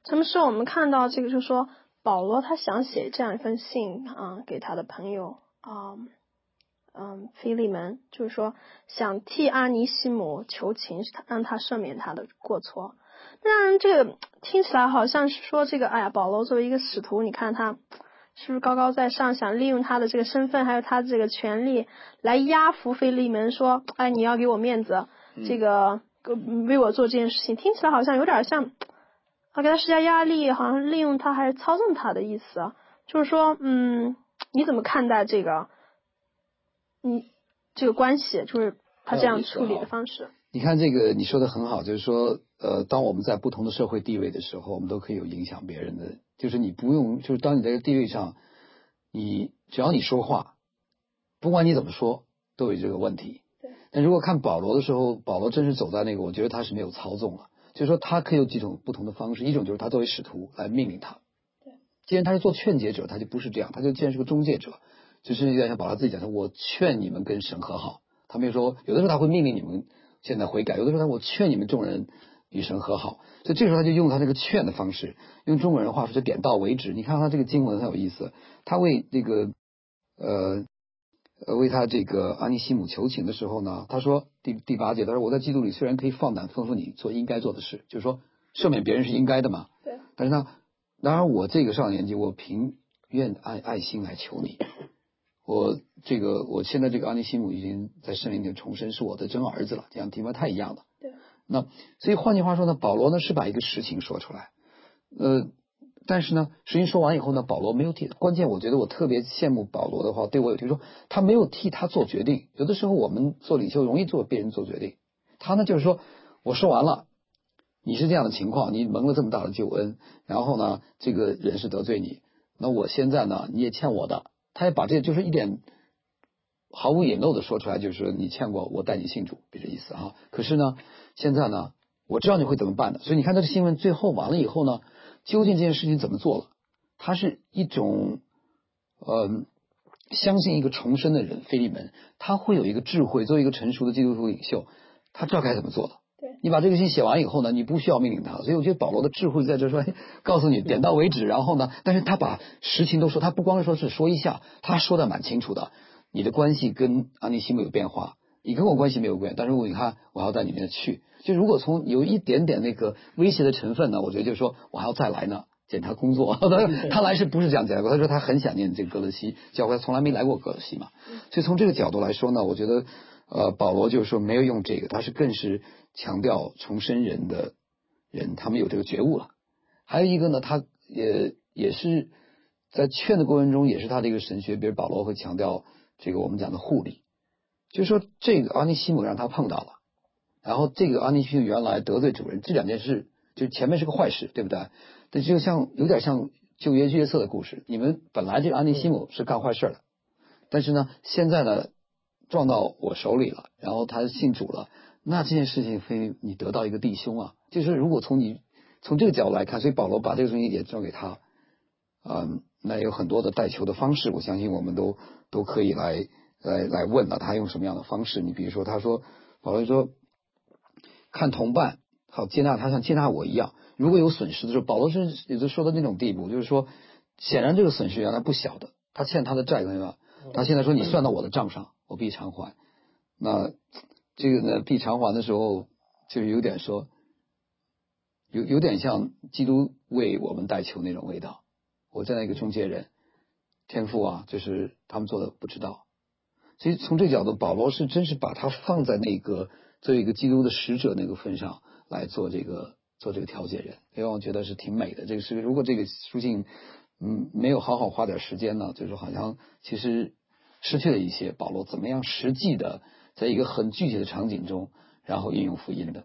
什么时候我们看到这个，就是说保罗他想写这样一封信啊，给他的朋友啊，嗯，腓利门，就是说想替阿尼西姆求情，让他赦免他的过错。当然，这个听起来好像是说这个，哎呀，保罗作为一个使徒，你看他是不是高高在上，想利用他的这个身份，还有他的这个权利来压服腓利门，说，哎，你要给我面子，这个为我做这件事情，听起来好像有点像啊，给他施加压力，好像利用他还是操纵他的意思啊。就是说，嗯，你怎么看待这个？你这个关系，就是他这样处理的方式。 你看这个你说的很好，就是说呃，当我们在不同的社会地位的时候，我们都可以有影响别人的，就是你不用，就是当你在这个地位上，你只要你说话，不管你怎么说都有这个问题。 对。 但如果看保罗的时候，保罗真是走在那个，我觉得他是没有操纵了，就是说他可以有几种不同的方式，一种就是他作为使徒来命令他。 对。 既然他是做劝解者，他就不是这样，他就既然是个中介者，就是有点像保罗自己讲的，我劝你们跟神和好。他没有说，有的时候他会命令你们现在悔改，有的时候他我劝你们众人与神和好，所以这个时候他就用他这个劝的方式，用中国人话说就点到为止。你看他这个经文很有意思，他为这个呃呃为他这个阿尼西姆求情的时候呢，他说第第八节，他说我在基督里虽然可以放胆吩咐你做应该做的事，就是说赦免别人是应该的嘛。 对。 但是呢，当然我这个上年纪，我凭愿爱爱心来求你。我这个我现在这个阿尼西姆已经在圣灵里重生，是我的真儿子了，这样提摩太一样的。 对。 那所以换句话说呢，保罗呢是把一个实情说出来，呃，但是呢，实情说完以后呢，保罗没有替，关键我觉得我特别羡慕保罗的话，对我有就是说他没有替他做决定。有的时候我们做领袖容易做别人做决定，他呢就是说我说完了，你是这样的情况，你蒙了这么大的救恩，然后呢，这个人是得罪你，那我现在呢你也欠我的。他也把这就是一点毫无隐漏的说出来，就是说你欠过我带你信主，就这意思哈。可是呢，现在呢，我知道你会怎么办的。所以你看这个新闻最后完了以后呢，究竟这件事情怎么做了？他是一种呃，相信一个重生的人，腓利门，他会有一个智慧，作为一个成熟的基督徒领袖，他知道该怎么做的。 对。 你把这个信写完以后呢，你不需要命令他，所以我觉得保罗的智慧在这说，告诉你点到为止，然后呢，但是他把实情都说，他不光是说是说一下，他说的蛮清楚的。你的关系跟阿尼西姆有变化，你跟我关系没有变，但是你看我还要在里面去，就如果从有一点点那个威胁的成分呢，我觉得就是说我还要再来呢，检查工作。他来是不是这样讲过？他说他很想念这个哥罗西教会，从来没来过哥罗西嘛。所以从这个角度来说呢，我觉得呃，保罗就是说没有用这个，他是更是强调重生人的人，他们有这个觉悟了。还有一个呢，他也也是在劝的过程中，也是他的一个神学，比如保罗会强调这个我们讲的护理，就是说这个阿尼西姆让他碰到了，然后这个阿尼西姆原来得罪主人，这两件事就前面是个坏事，对不对？但就像有点像旧约约瑟的故事，你们本来这个阿尼西姆是干坏事的，但是呢，现在呢撞到我手里了，然后他信主了，那这件事情非你得到一个弟兄啊，就是如果从你从这个角度来看，所以保罗把这个东西也交给他，嗯，那有很多的代求的方式，我相信我们都都可以来来来问了，他用什么样的方式？你比如说，他说保罗说看同伴好接纳他，像接纳我一样，如果有损失的时候，保罗是也就说到那种地步，就是说显然这个损失原来不小的，他欠他的债对吧？他现在说你算到我的账上，我必偿还。那这个呢，必偿还的时候，就是有点说，有有点像基督为我们代求那种味道。我在那个中介人，天父啊，就是他们做的不知道。所以从这个角度，保罗是真是把他放在那个作为一个基督的使者那个份上来做这个做这个调解人，因为我觉得是挺美的。这个是如果这个书信嗯没有好好花点时间呢，就是好像其实失去了一些保罗怎么样实际的在一个很具体的场景中，然后应用福音的。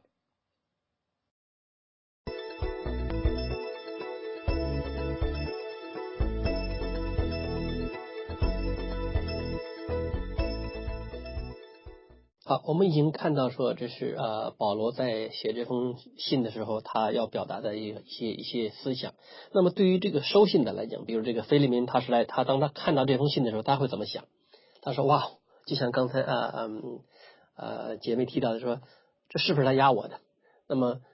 好，我们已经看到说这是呃保罗在写这封信的时候，他要表达的一个一些一些思想。那么对于这个收信的来讲，比如这个腓利门，他是来他当他看到这封信的时候，他会怎么想？他说哇，就像刚才呃嗯呃姐妹提到的说，这是不是他压我的？那么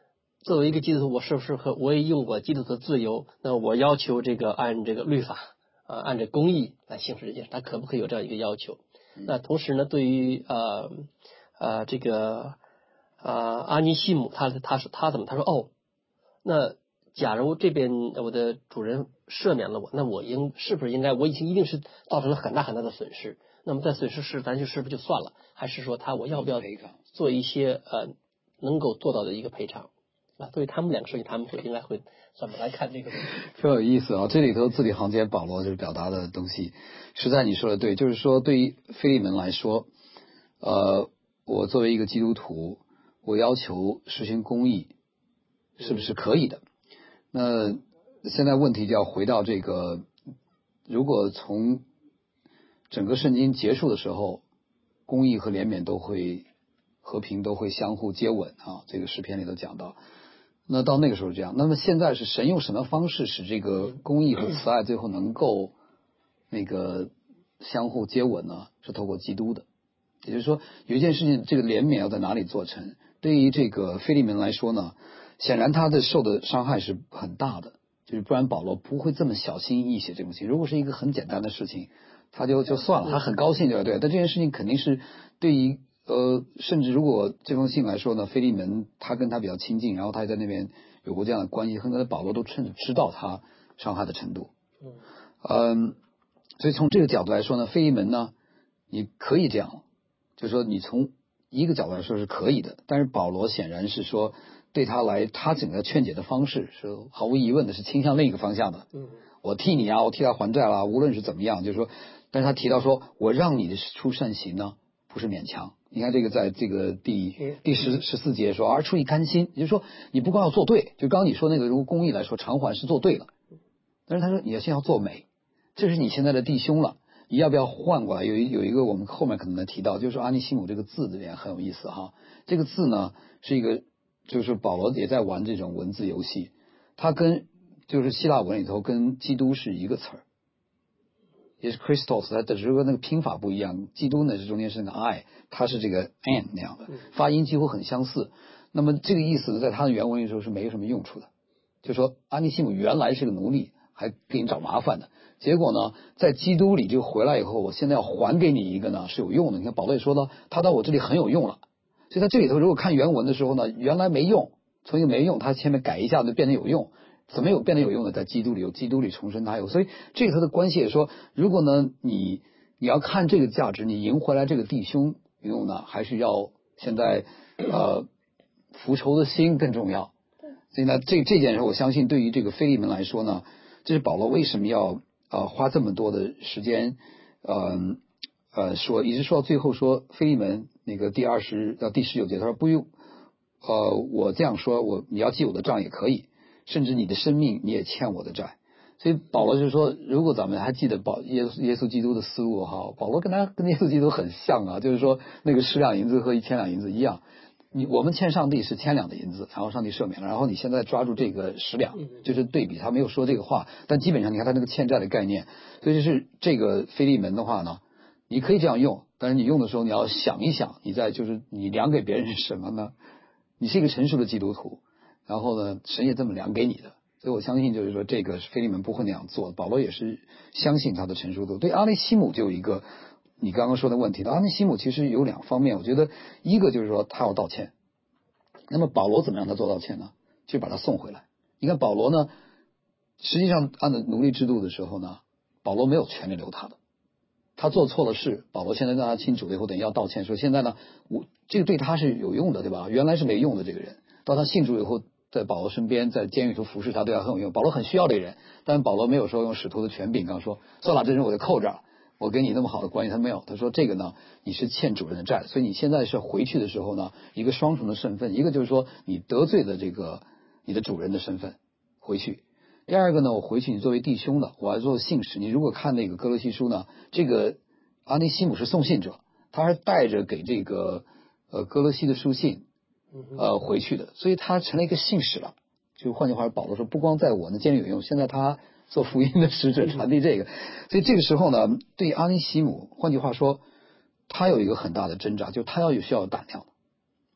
作为一个基督徒，我是不是和我也用过基督徒的自由？那我要求这个按这个律法啊、呃，按照公义来行使这件事，他可不可以有这样一个要求？那同时呢，对于呃呃这个呃阿尼西姆，他他是他怎么他说哦，那假如这边我的主人赦免了我，那我应是不是应该我已经一定是造成了很大很大的损失？那么在损失时，咱就是不是就算了？还是说他我要不要做一些呃能够做到的一个赔偿？啊，对于他们两个事情，他们会应该会怎么来看这个问题？ 非常有意思啊！这里头字里行间保罗就是表达的东西，实在你说的对，就是说对于腓利门来说，呃，我作为一个基督徒，我要求实行公义，是不是可以的？那现在问题就要回到这个，如果从整个圣经结束的时候，公义和怜悯都会和平都会相互接吻啊，这个诗篇里头讲到。那到那个时候这样，那么现在是神用什么方式使这个公义和慈爱最后能够那个相互接吻呢？是透过基督的。也就是说，有一件事情，这个怜悯要在哪里做成？对于这个腓利门来说呢，显然他的受的伤害是很大的，就是不然保罗不会这么小心翼翼写这封信。如果是一个很简单的事情，他就就算了，他很高兴就对。但这件事情肯定是对于呃，甚至如果这封信来说呢，腓利门他跟他比较亲近，然后他在那边有过这样的关系，很可能保罗都甚至知道他伤害的程度。嗯，所以从这个角度来说呢，腓利门呢，你可以这样，就是说你从一个角度来说是可以的，但是保罗显然是说对他来，他整个劝解的方式是毫无疑问的是倾向另一个方向的。 嗯， 我替你啊，我替他还债啦，无论是怎么样，就是说，但是他提到说我让你出善行呢，不是勉强。你看这个在这个第第十十四节说，而出于甘心，也就是说你不光要做对，就刚刚你说那个如果公义来说偿还是做对了，但是他说你要先要做美，这是你现在的弟兄了，你要不要换过来？有一有一个我们后面可能能提到，就是说阿尼西姆这个字这边很有意思哈，这个字呢是一个就是保罗也在玩这种文字游戏，他跟就是希腊文里头跟基督是一个词儿。也是 Christos， 它只是说那个拼法不一样。基督呢是中间是那个 I， 它是这个 N 那样的，发音几乎很相似。那么这个意思呢，在它的原文里头是没有什么用处的。就说阿尼西姆原来是个奴隶，还给你找麻烦的。结果呢，在基督里就回来以后，我现在要还给你一个呢是有用的。你看保罗也说了，他到我这里很有用了。所以他这里头如果看原文的时候呢，原来没用，从一个没用，他前面改一下就变得有用。怎么有变得有用的？在基督里有，基督里重生他有，所以这个他的关系也说，如果呢你你要看这个价值，你赢回来这个弟兄用呢，还是要现在呃复仇的心更重要。所以呢，这这件事我相信对于这个腓利门来说呢，这是保罗为什么要呃花这么多的时间，呃呃说一直说到最后说腓利门那个第二十到第十九节，他说不用呃我这样说，我你要记我的账也可以。甚至你的生命你也欠我的债，所以保罗就是说，如果咱们还记得保耶稣耶稣基督的思路哈，保罗跟他跟耶稣基督很像啊，就是说那个十两银子和一千两银子一样，你我们欠上帝是千两的银子，然后上帝赦免了，然后你现在抓住这个十两，就是对比，他没有说这个话，但基本上你看他那个欠债的概念，所以就是这个腓利门的话呢，你可以这样用，但是你用的时候你要想一想，你在就是你量给别人是什么呢？你是一个成熟的基督徒。然后呢，神也这么量给你的，所以我相信就是说，这个腓利门不会那样做。保罗也是相信他的成熟度。对阿尼西姆就有一个你刚刚说的问题的，阿尼西姆其实有两方面，我觉得一个就是说他要道歉。那么保罗怎么让他做道歉呢？就把他送回来。你看保罗呢，实际上按照奴隶制度的时候呢，保罗没有权利留他的。他做错了事，保罗现在让他清楚了以后，等于要道歉，说现在呢，我这个对他是有用的，对吧？原来是没用的这个人，到他信主以后。在保罗身边，在监狱里头服侍他，对他很有用。保罗很需要这个人，但保罗没有说用使徒的权柄，刚说算了，这人我就扣这儿，我跟你那么好的关系，他没有。他说这个呢，你是欠主人的债，所以你现在是回去的时候呢，一个双重的身份，一个就是说你得罪了这个你的主人的身份回去。第二个呢，我回去你作为弟兄的，我要做信使。你如果看那个哥罗西书呢，这个阿尼西姆是送信者，他是带着给这个呃哥罗西的书信。呃，回去的，所以他成了一个信使了。就换句话说，保罗说，不光在我呢监狱有用，现在他做福音的使者，传递这个。所以这个时候呢，对阿尼西姆，换句话说，他有一个很大的挣扎，就是他要有需要有胆量。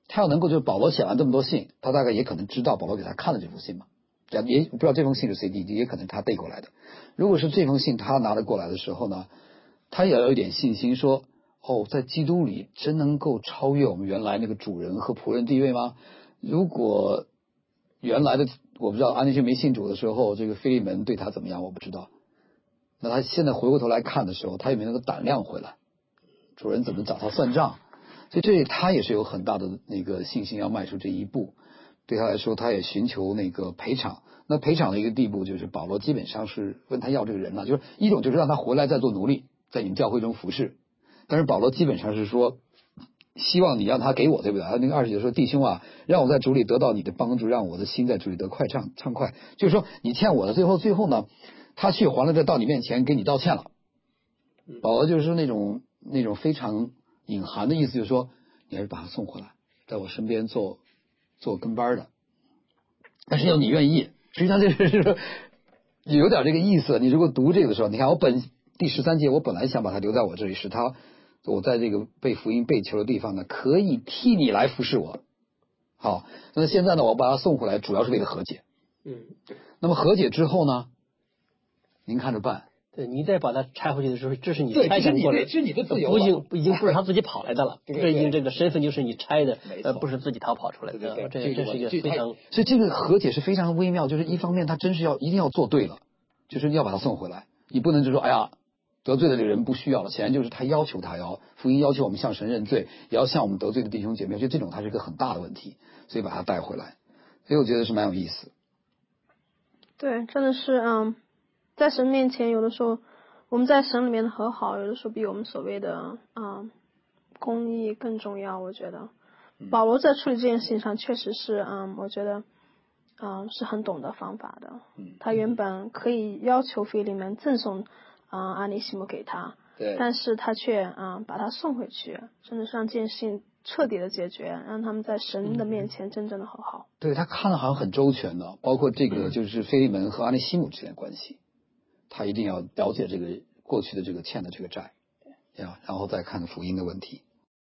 他要能够就是保罗写完这么多信，他大概也可能知道保罗给他看了这封信嘛，也不知道这封信是谁递，也可能他背过来的。如果是这封信他拿得过来的时候呢，他也要有一点信心说，哦，在基督里真能够超越我们原来那个主人和仆人地位吗？如果原来的我不知道安利逊没信主的时候，这个腓利门对他怎么样我不知道，那他现在回过头来看的时候，他有没有那个胆量回来？主人怎么找他算账？所以这他也是有很大的那个信心要迈出这一步。对他来说，他也寻求那个赔偿。那赔偿的一个地步就是保罗基本上是问他要这个人了，就是一种就是让他回来再做奴隶，在你们教会中服侍。但是保罗基本上是说，希望你让他给我，对不对？他那个二十节说，弟兄啊，让我在主里得到你的帮助，让我的心在主里得快畅畅快。就是说你欠我的，最后最后呢，他去还了这到你面前给你道歉了。保罗就是说那种那种非常隐含的意思，就是说你还是把他送回来，在我身边做做跟班的，但是要你愿意。实际上就是说有点这个意思。你如果读这个的时候，你看我本第十三节，我本来想把他留在我这里，使他我在这个被福音被囚的地方呢，可以替你来服侍我。好，那现在呢，我把他送回来，主要是为了和解。 嗯， 那么和解之后呢，您看着办。 对，你再把他拆回去的时候，这是你对拆迁过来的， 这是你的自由不已经已经不是他自己跑来的了， 对对这已经这个身份就是你拆的， 没错呃，不是自己逃跑出来的。 对对对， 这这是一个非常， 所以这个和解是非常微妙，就是一方面他真是要一定要做对了，就是要把他送回来，你不能就说哎呀得罪的这个人不需要了，显然就是他要求他要福音要求我们向神认罪，也要向我们得罪的弟兄姐妹，就这种他是一个很大的问题，所以把他带回来，所以我觉得是蛮有意思。 对，真的是嗯，在神面前有的时候我们在神里面的和好，有的时候比我们所谓的嗯公义更重要。我觉得保罗在处理这件事情上确实是嗯，我觉得嗯是很懂得方法的。他原本可以要求腓利门赠送嗯阿尼西姆给他， 对， 但是他却嗯把他送回去，真的是让这件事情彻底的解决，让他们在神的面前真正的和好。 对，他看的好像很周全的，包括这个就是腓利门和阿尼西姆之间的关系。他一定要了解这个过去的这个欠的这个债，呀，然后再看福音的问题。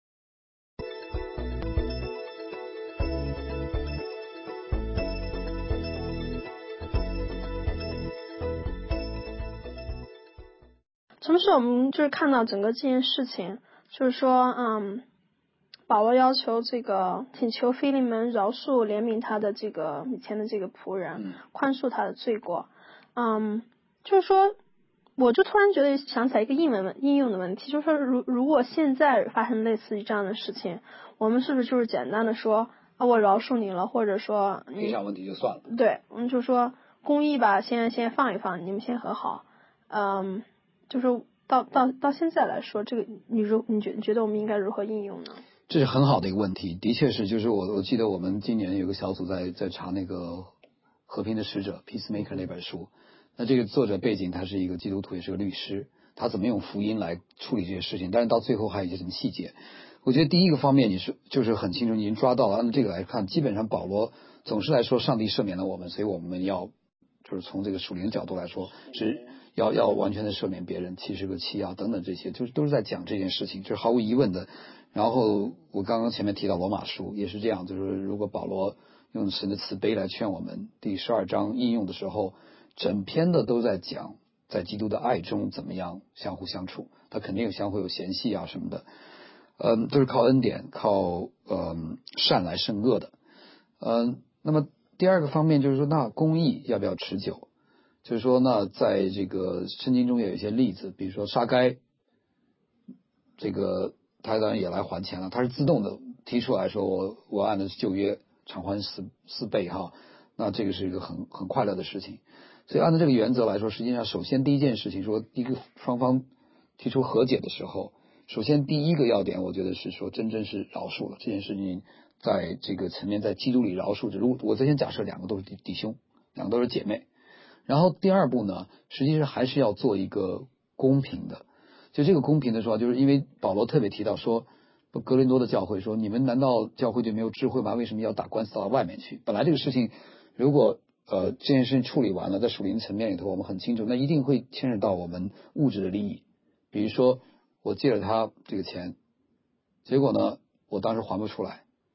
什么时候我们就是看到整个这件事情，就是说，嗯，保罗要求这个请求腓利门饶恕怜悯他的这个以前的这个仆人，宽恕他的罪过，嗯，就是说。我就突然觉得想起来一个应文应用的问题，就是说如如果现在发生类似于这样的事情，我们是不是就是简单的说啊我饶恕你了，或者说赔偿问题就算了。 对，我们就说公义吧，先先放一放，你们先和好。嗯，就是到到到现在来说，这个你如你觉你觉得我们应该如何应用呢？ 这是很好的一个问题，的确是，就是我我记得我们今年有个小组在在查那个和平的使者 Peacemaker 那本书。那这个作者背景他是一个基督徒，也是个律师，他怎么用福音来处理这些事情，但是到最后还有一些什么细节。我觉得第一个方面你是就是很清楚，你已经抓到了。按照这个来看，基本上保罗总是来说上帝赦免了我们，所以我们要就是从这个属灵角度来说是要要完全的赦免别人，七十个七啊等等这些，就是都是在讲这件事情，就是毫无疑问的。然后我刚刚前面提到罗马书也是这样，就是如果保罗用神的慈悲来劝我们，第十二章应用的时候，整篇的都在讲在基督的爱中怎么样相互相处，他肯定有相互有嫌隙啊什么的，嗯，都是靠恩典靠嗯善来胜恶的。嗯，那么第二个方面就是说，那公义要不要持久？就是说，那在这个圣经中也有一些例子，比如说撒该，这个他当然也来还钱了，他是自动的提出来说我我按照旧约偿还四四倍哈，那这个是一个很很快乐的事情。所以按照这个原则来说，实际上首先第一件事情说，一个双方提出和解的时候，首先第一个要点，我觉得是说真正是饶恕了这件事情，在这个层面在基督里饶恕。如果我先假设两个都是弟弟兄，两个都是姐妹，然后第二步呢，实际上还是要做一个公平的。就这个公平的说，就是因为保罗特别提到说，格林多的教会说，你们难道教会就没有智慧吗？为什么要打官司到外面去？本来这个事情如果呃，这件事情处理完了，在属灵层面里头，我们很清楚，那一定会牵扯到我们物质的利益。比如说，我借了他这个钱，结果呢，我当时还不出来，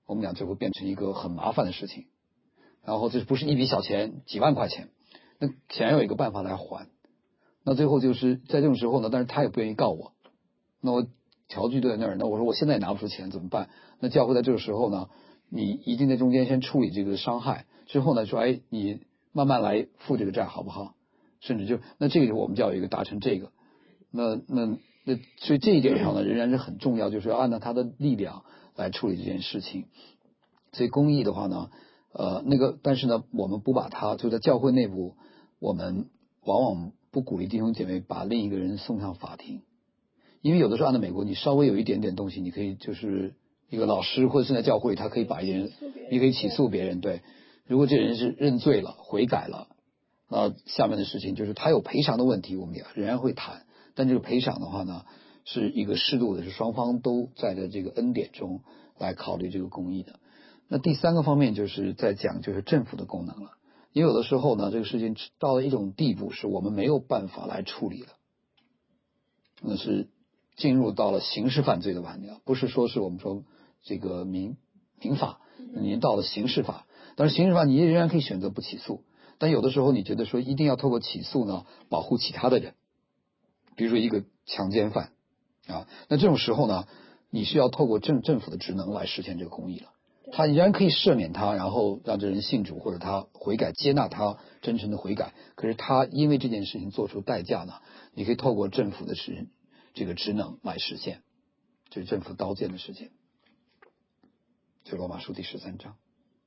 我们俩就会变成一个很麻烦的事情。然后这不是一笔小钱，几万块钱，那显然有一个办法来还。那最后就是在这种时候呢，但是他也不愿意告我，那我条据都在那儿，那我说我现在也拿不出钱怎么办？那教会在这个时候呢，你一定在中间先处理这个伤害，之后呢说，哎，你慢慢来付这个债好不好？甚至就那这个我们就要有一个达成这个，那那那所以这一点上呢仍然是很重要，就是要按照他的力量来处理这件事情。所以公益的话呢，呃，那个但是呢，我们不把它就在教会内部，我们往往不鼓励弟兄姐妹把另一个人送上法庭，因为有的时候按照美国，你稍微有一点点东西，你可以就是一个老师或者是在教会，他可以把一人，你可以起诉别人，对。如果这人是认罪了、悔改了，那下面的事情就是他有赔偿的问题，我们也仍然会谈。但这个赔偿的话呢，是一个适度的，是双方都在的这个恩典中来考虑这个公益的。那第三个方面就是在讲就是政府的功能了，因为有的时候呢，这个事情到了一种地步，是我们没有办法来处理的，那是进入到了刑事犯罪的环节，不是说是我们说这个民民法，你到了刑事法，但是刑事法你仍然可以选择不起诉，但有的时候你觉得说一定要透过起诉呢保护其他的人，比如说一个强奸犯啊，那这种时候呢，你需要透过政政府的职能来实现这个公益了。他仍然可以赦免他，然后让这人信主，或者他悔改，接纳他真诚的悔改。可是他因为这件事情做出代价呢，你可以透过政府的实这个职能来实现，就是政府刀剑的实现。这罗马书第十三章。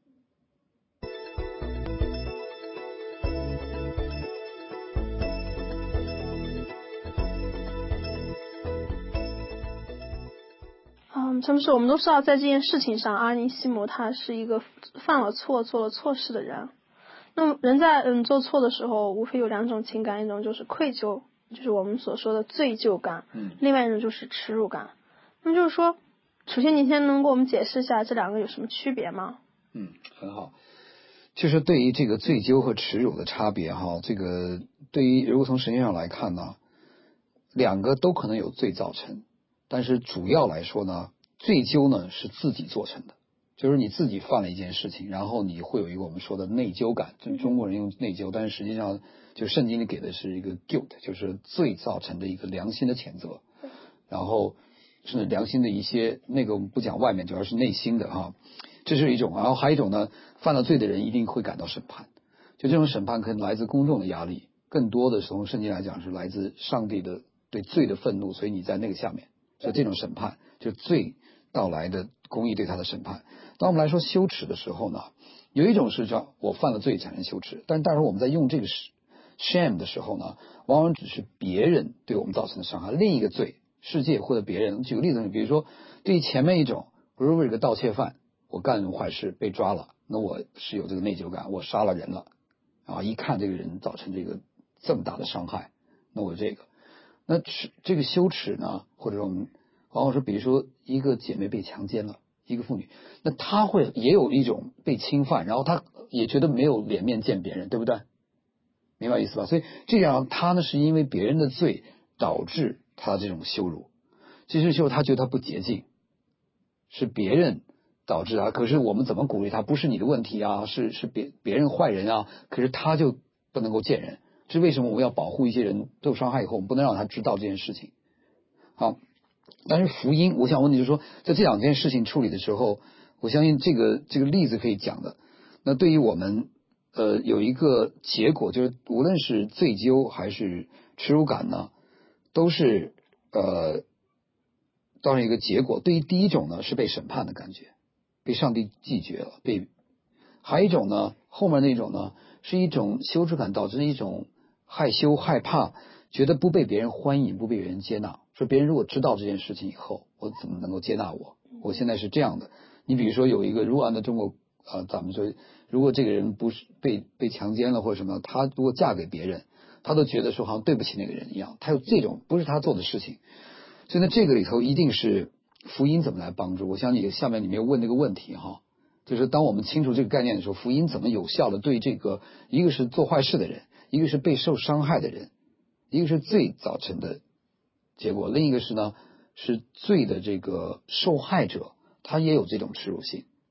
嗯，他们说我们都知道，在这件事情上，阿尼西姆他是一个犯了错、做了错事的人。那么人在嗯做错的时候，无非有两种情感，一种就是愧疚，就是我们所说的罪疚感； 嗯， 另外一种就是耻辱感。那么就是说，首先您先能给我们解释一下这两个有什么区别吗？ 嗯，很好。就是对于这个罪疚和耻辱的差别哈，这个对于如果从神学上来看呢，两个都可能有罪造成，但是主要来说呢，罪疚呢是自己做成的，就是你自己犯了一件事情，然后你会有一个我们说的内疚感，就中国人用内疚，但是实际上就圣经里给的是一个 guilt， 就是罪造成的一个良心的谴责，然后是良心的一些那个我们不讲外面，主要是内心的哈，这是一种。然后还有一种呢，犯了罪的人一定会感到审判，就这种审判可能来自公众的压力，更多的从圣经来讲是来自上帝的对罪的愤怒，所以你在那个下面，所以这种审判就罪到来的公义对他的审判。当我们来说羞耻的时候呢，有一种是叫我犯了罪产生羞耻，但但是我们在用这个 shame 的时候呢，往往只是别人对我们造成的伤害，另一个罪世界或者别人。举个例子，比如说对于前面一种，如果有个盗窃犯，我干了坏事被抓了，那我是有这个内疚感，我杀了人了啊，一看这个人造成这个这么大的伤害，那我这个那这个羞耻呢，或者我们往往说比如说一个姐妹被强奸了，一个妇女，那她会也有一种被侵犯，然后她也觉得没有脸面见别人，对不对？明白意思吧？所以这样她呢是因为别人的罪导致她这种羞辱，其实就是她觉得她不洁净，是别人导致她。可是我们怎么鼓励她？不是你的问题啊，是是别别人坏人啊，可是她就不能够见人。这是为什么我们要保护一些人受伤害以后，我们不能让他知道这件事情。好，但是福音，我想问你就是说，在这两件事情处理的时候，我相信这个这个例子可以讲的。那对于我们呃有一个结果，就是无论是罪疚还是耻辱感呢，都是呃当然一个结果。对于第一种呢，是被审判的感觉，被上帝拒绝了；被还有一种呢，后面那种呢，是一种羞耻感导致一种害羞、害怕，觉得不被别人欢迎，不被别人接纳。说别人如果知道这件事情以后，我怎么能够接纳我？我现在是这样的。你比如说有一个，如果按照中国呃，咱们说，如果这个人不是被被强奸了或者什么，他如果嫁给别人，他都觉得说好像对不起那个人一样，他有这种不是他做的事情。所以呢，这个里头一定是福音怎么来帮助。我想你下面你没有问那个问题哈，就是当我们清楚这个概念的时候，福音怎么有效的对这个，一个是做坏事的人，一个是被受伤害的人，一个是罪造成的结果，另一个是呢是罪的这个受害者，他也有这种耻辱性，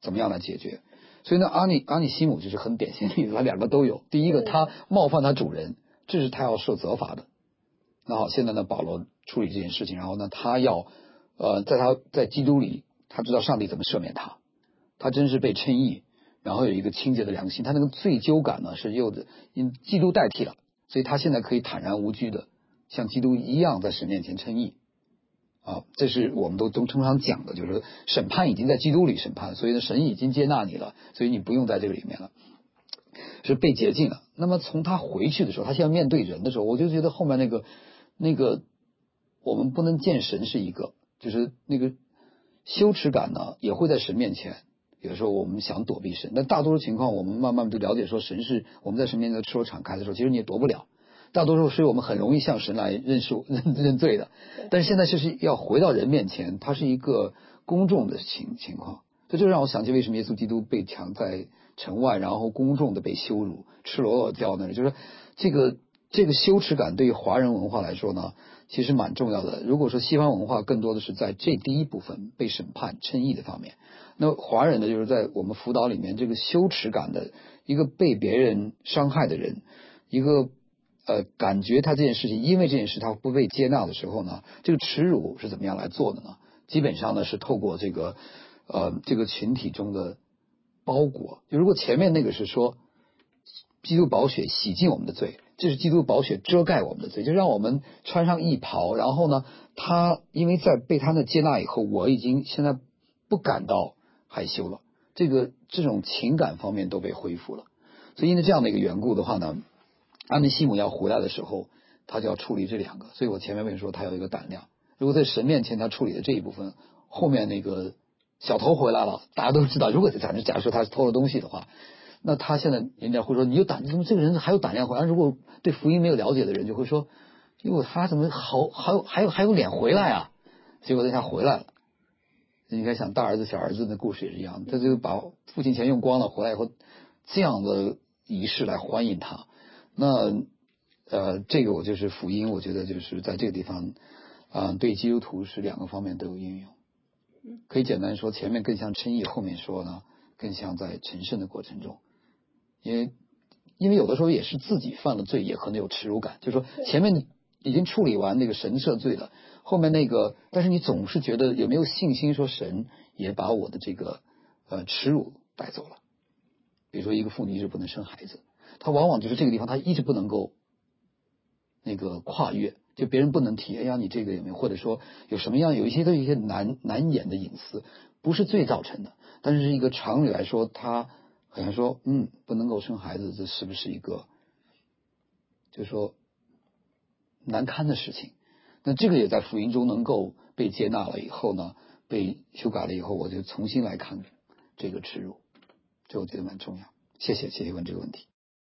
怎么样来解决。所以呢，阿尼阿尼西姆就是很典型的例子，他两个都有。第一个，他冒犯他主人，这是他要受责罚的。那好，现在呢，保罗处理这件事情，然后呢，他要呃，在他在基督里，他知道上帝怎么赦免他，他真是被称义，然后有一个清洁的良心，他那个罪疚感呢是又的因基督代替了，所以他现在可以坦然无惧的像基督一样在神面前称义。啊，这是我们都都通常讲的，就是审判已经在基督里审判，所以呢，神已经接纳你了，所以你不用在这个里面了，是被洁净了。那么从他回去的时候，他现在面对人的时候，我就觉得后面那个那个我们不能见神是一个，就是那个羞耻感呢，也会在神面前。有时候我们想躲避神，但大多数情况我们慢慢就了解说，神是我们在神面前赤裸敞开的时候，其实你也躲不了。大多数是我们很容易向神来认识认认罪的，但是现在就是要回到人面前，它是一个公众的情情况，这就让我想起为什么耶稣基督被抢在城外，然后公众的被羞辱，赤裸裸掉那里，就是这个这个羞耻感对于华人文化来说呢，其实蛮重要的。如果说西方文化更多的是在这第一部分被审判称义的方面，那华人呢，就是在我们辅导里面这个羞耻感的一个被别人伤害的人，一个呃，感觉他这件事情，因为这件事他不被接纳的时候呢，这个耻辱是怎么样来做的呢？基本上呢是透过这个呃这个群体中的包裹。就如果前面那个是说基督宝血洗净我们的罪，这是基督宝血遮盖我们的罪，就让我们穿上义袍，然后呢，他因为在被他的接纳以后，我已经现在不感到害羞了，这个这种情感方面都被恢复了。所以因为这样的一个缘故的话呢，阿尼西姆要回来的时候，他就要处理这两个，所以我前面为什么说他有一个胆量。如果在神面前他处理的这一部分，后面那个小偷回来了，大家都知道，如果假设假设他偷了东西的话，那他现在人家会说你有胆，怎么这个人还有胆量回来？如果对福音没有了解的人就会说，因为他怎么好还有还有还有脸回来啊？结果他回来了。你应该想大儿子小儿子的故事也是一样，他就把父亲钱用光了，回来以后这样的仪式来欢迎他。那呃，这个我就是福音，我觉得就是在这个地方啊、呃，对基督徒是两个方面都有应用。可以简单说，前面更像称义，后面说呢更像在成圣的过程中。因为因为有的时候也是自己犯了罪，也可能有耻辱感，就是说前面已经处理完那个神赦罪了，后面那个，但是你总是觉得有没有信心说神也把我的这个呃耻辱带走了。比如说一个妇女一直不能生孩子，她往往就是这个地方她一直不能够那个跨越，就别人不能提，哎呀你这个有没有，或者说有什么样，有一些都有一些难难掩的隐私，不是罪造成的，但是一个常理来说，他好像说嗯不能够生孩子，这是不是一个就是说难堪的事情。那这个也在福音中能够被接纳了以后呢，被修改了以后，我就重新来看这个耻辱，这我觉得蛮重要。谢谢谢谢问这个问题。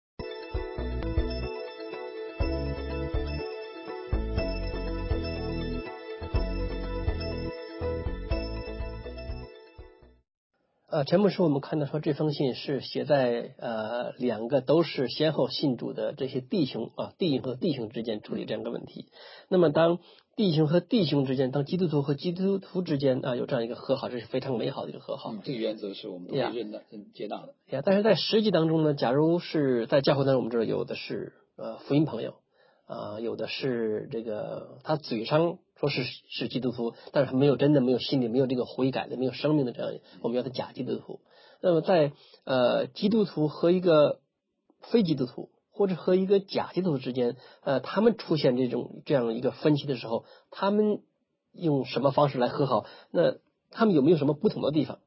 呃，陈牧师，我们看到说这封信是写在呃两个都是先后信主的这些弟兄啊，弟兄和弟兄之间处理这样的问题。那么当弟兄和弟兄之间，当基督徒和基督徒之间啊有这样一个和好，这是非常美好的一个和好。 嗯、这个原则是我们都会认的、认接纳的。 呀，但是在实际当中呢，假如是在教会当中，我们知道有的是呃福音朋友啊、呃，有的是这个他嘴上说是是基督徒，但是他没有真的没有心里没有这个悔改的没有生命的这样，我们叫他假基督徒。那么在呃基督徒和一个非基督徒或者和一个假基督徒之间，呃他们出现这种这样一个分歧的时候，他们用什么方式来和好？那他们有没有什么不同的地方？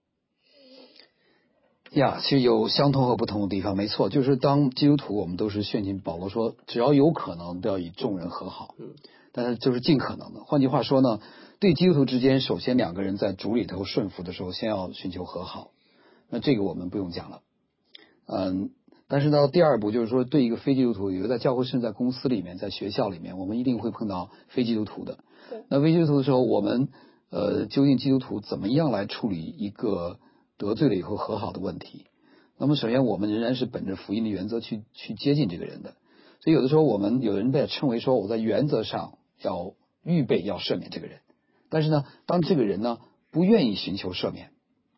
呀，其实有相同和不同的地方，没错，就是当基督徒，我们都是宣请保罗说，只要有可能，都要与众人和好。嗯，但是就是尽可能的。换句话说呢，对基督徒之间，首先两个人在主里头顺服的时候，先要寻求和好。那这个我们不用讲了。嗯，但是到第二步，就是说对一个非基督徒，有在教会甚至在公司里面，在学校里面，我们一定会碰到非基督徒的。那非基督徒的时候，我们呃，究竟基督徒怎么样来处理一个得罪了以后和好的问题？那么首先我们仍然是本着福音的原则去去接近这个人的。所以有的时候我们有人被称为说我在原则上要预备要赦免这个人，但是呢，当这个人呢不愿意寻求赦免，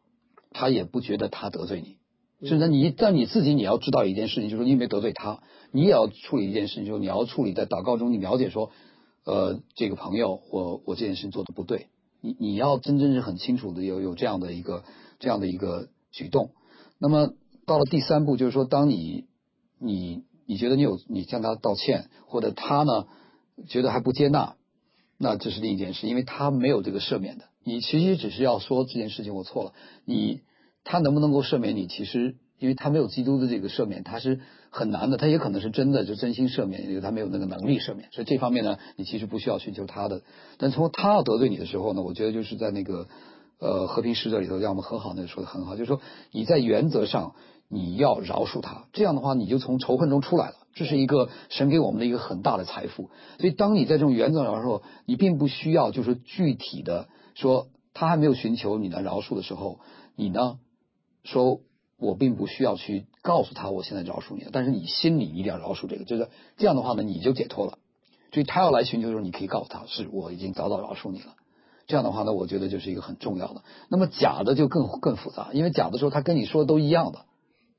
他也不觉得他得罪你。甚至你但你自己你要知道一件事情，就是说你没得罪他，你也要处理一件事情，就是你要处理在祷告中，你了解说，呃，这个朋友，我我这件事情做的不对，你你要真正是很清楚的有有这样的一个这样的一个举动。那么到了第三步，就是说，当你你你觉得你有你向他道歉，或者他呢觉得还不接纳，那这是另一件事，因为他没有这个赦免的。你其实只是要说这件事情我错了，你。他能不能够赦免你，其实因为他没有基督的这个赦免，他是很难的，他也可能是真的就真心赦免，因为他没有那个能力赦免，所以这方面呢你其实不需要寻求他的。但从他要得罪你的时候呢，我觉得就是在那个呃和平使者里头让我们和好那个说的很好，就是说你在原则上你要饶恕他，这样的话你就从仇恨中出来了，这是一个神给我们的一个很大的财富。所以当你在这种原则上的时候，你并不需要就是具体的说他还没有寻求你的饶恕的时候，你呢说我并不需要去告诉他我现在饶恕你了，但是你心里一定要饶恕这个，就是这样的话呢你就解脱了。所以他要来寻求的时候，你可以告诉他是我已经早早饶恕你了，这样的话呢我觉得就是一个很重要的。那么假的就更更复杂，因为假的时候他跟你说的都一样的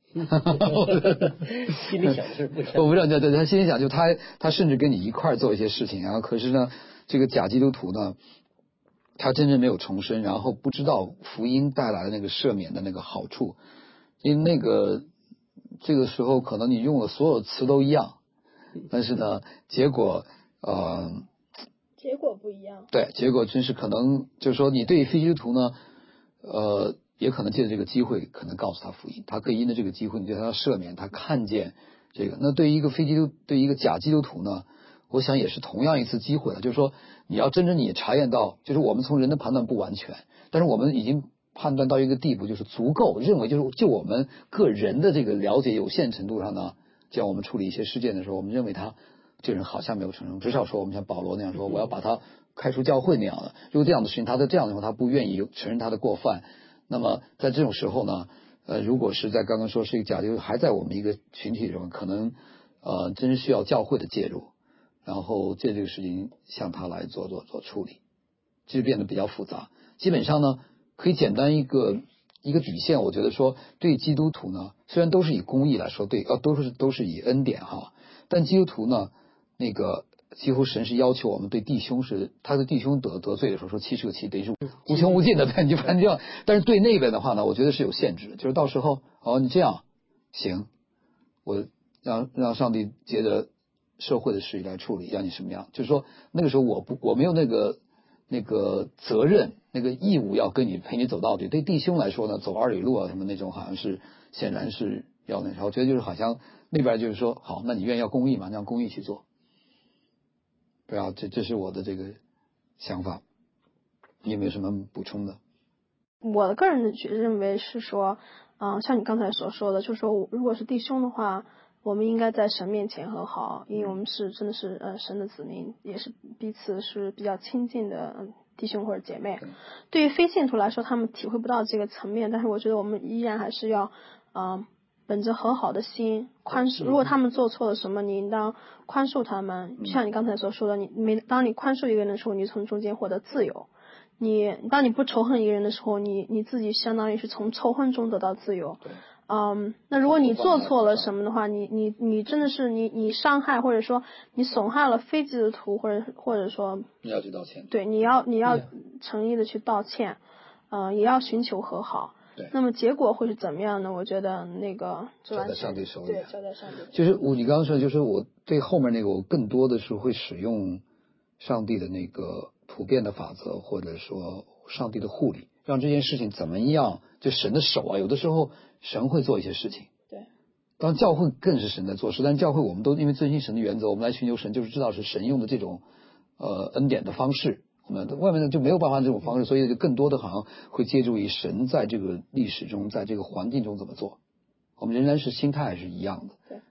心里想的是不一样， 我不知道，对对，他心里想就他他甚至跟你一块做一些事情，然后可是呢这个假基督徒呢他真正没有重生，然后不知道福音带来的那个赦免的那个好处，因为那个这个时候可能你用的所有词都一样，但是呢结果呃结果不一样， 对，结果真是可能就是说你对非基督徒呢呃也可能借着这个机会可能告诉他福音，他可以因着这个机会你对他赦免，他看见这个。那对于一个非基督对于一个假基督徒呢，我想也是同样一次机会了，就是说你要真正你查验到，就是我们从人的判断不完全，但是我们已经判断到一个地步，就是足够认为就是就我们个人的这个了解有限程度上呢，像我们处理一些事件的时候，我们认为他这人好像没有成圣，至少说我们像保罗那样说我要把他开除教会那样的，如果这样的事情他在这样的话他不愿意承认他的过犯，那么在这种时候呢呃，如果是在刚刚说是一个假基督徒还在我们一个群体中，可能呃真是需要教会的介入，然后借这个事情向他来做做做处理，这就变得比较复杂。基本上呢可以简单一个一个底线，我觉得说对基督徒呢虽然都是以公义来说，对呃都是都是以恩典哈，但基督徒呢那个几乎神是要求我们对弟兄是他的弟兄得得罪的时候说七十个七等于是无穷无尽的对你反正，但是对那边的话呢我觉得是有限制的，就是到时候哦你这样行，我让让上帝接着社会的事宜来处理，让你什么样？就是说那个时候我不我没有那个那个责任那个义务要跟你陪你走到底。对弟兄来说呢，走二里路啊什么那种好像是显然是要那啥，我觉得就是好像那边就是说好，那你愿意要公义嘛，让公义去做。对啊，这这是我的这个想法，你有没有什么补充的？ 我的个人的觉认为是说，嗯、呃，像你刚才所说的，就是说如果是弟兄的话，我们应该在神面前和好，因为我们是真的是呃神的子民，也是彼此是比较亲近的弟兄或者姐妹。对于非信徒来说，他们体会不到这个层面，但是我觉得我们依然还是要，嗯、呃，本着和好的心宽恕。如果他们做错了什么，你应当宽恕他们。像你刚才所说的，你每当你宽恕一个人的时候，你从中间获得自由。你当你不仇恨一个人的时候，你你自己相当于是从仇恨中得到自由。嗯，那如果你做错了什么的话，你你你真的是你你伤害或者说你损害了非基督徒，或者或者说你要去道歉。 对，你要你要诚意的去道歉，嗯、呃，也要寻求和好。 对， 那么结果会是怎么样呢？我觉得那个交在上帝手里。 对，交在上帝手里。 就是我你刚刚说，就是我对后面那个，我更多的是会使用上帝的那个普遍的法则，或者说上帝的护理，让这件事情怎么样？就神的手啊，有的时候神会做一些事情。 对。 当然教会更是神在做事，但教会我们都因为遵循神的原则，我们来寻求神，就是知道是神用的这种呃恩典的方式。我们外面的就没有办法这种方式，所以就更多的好像会借助于神在这个历史中，在这个环境中怎么做。我们仍然是心态还是一样的。 对。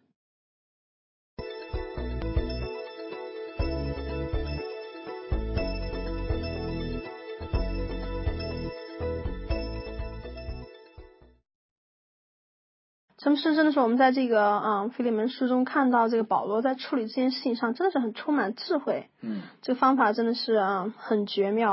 真是真的是我们在这个嗯腓利门书中看到这个保罗在处理这件事情上真的是很充满智慧， 嗯， 这个方法真的是啊、嗯、很绝妙。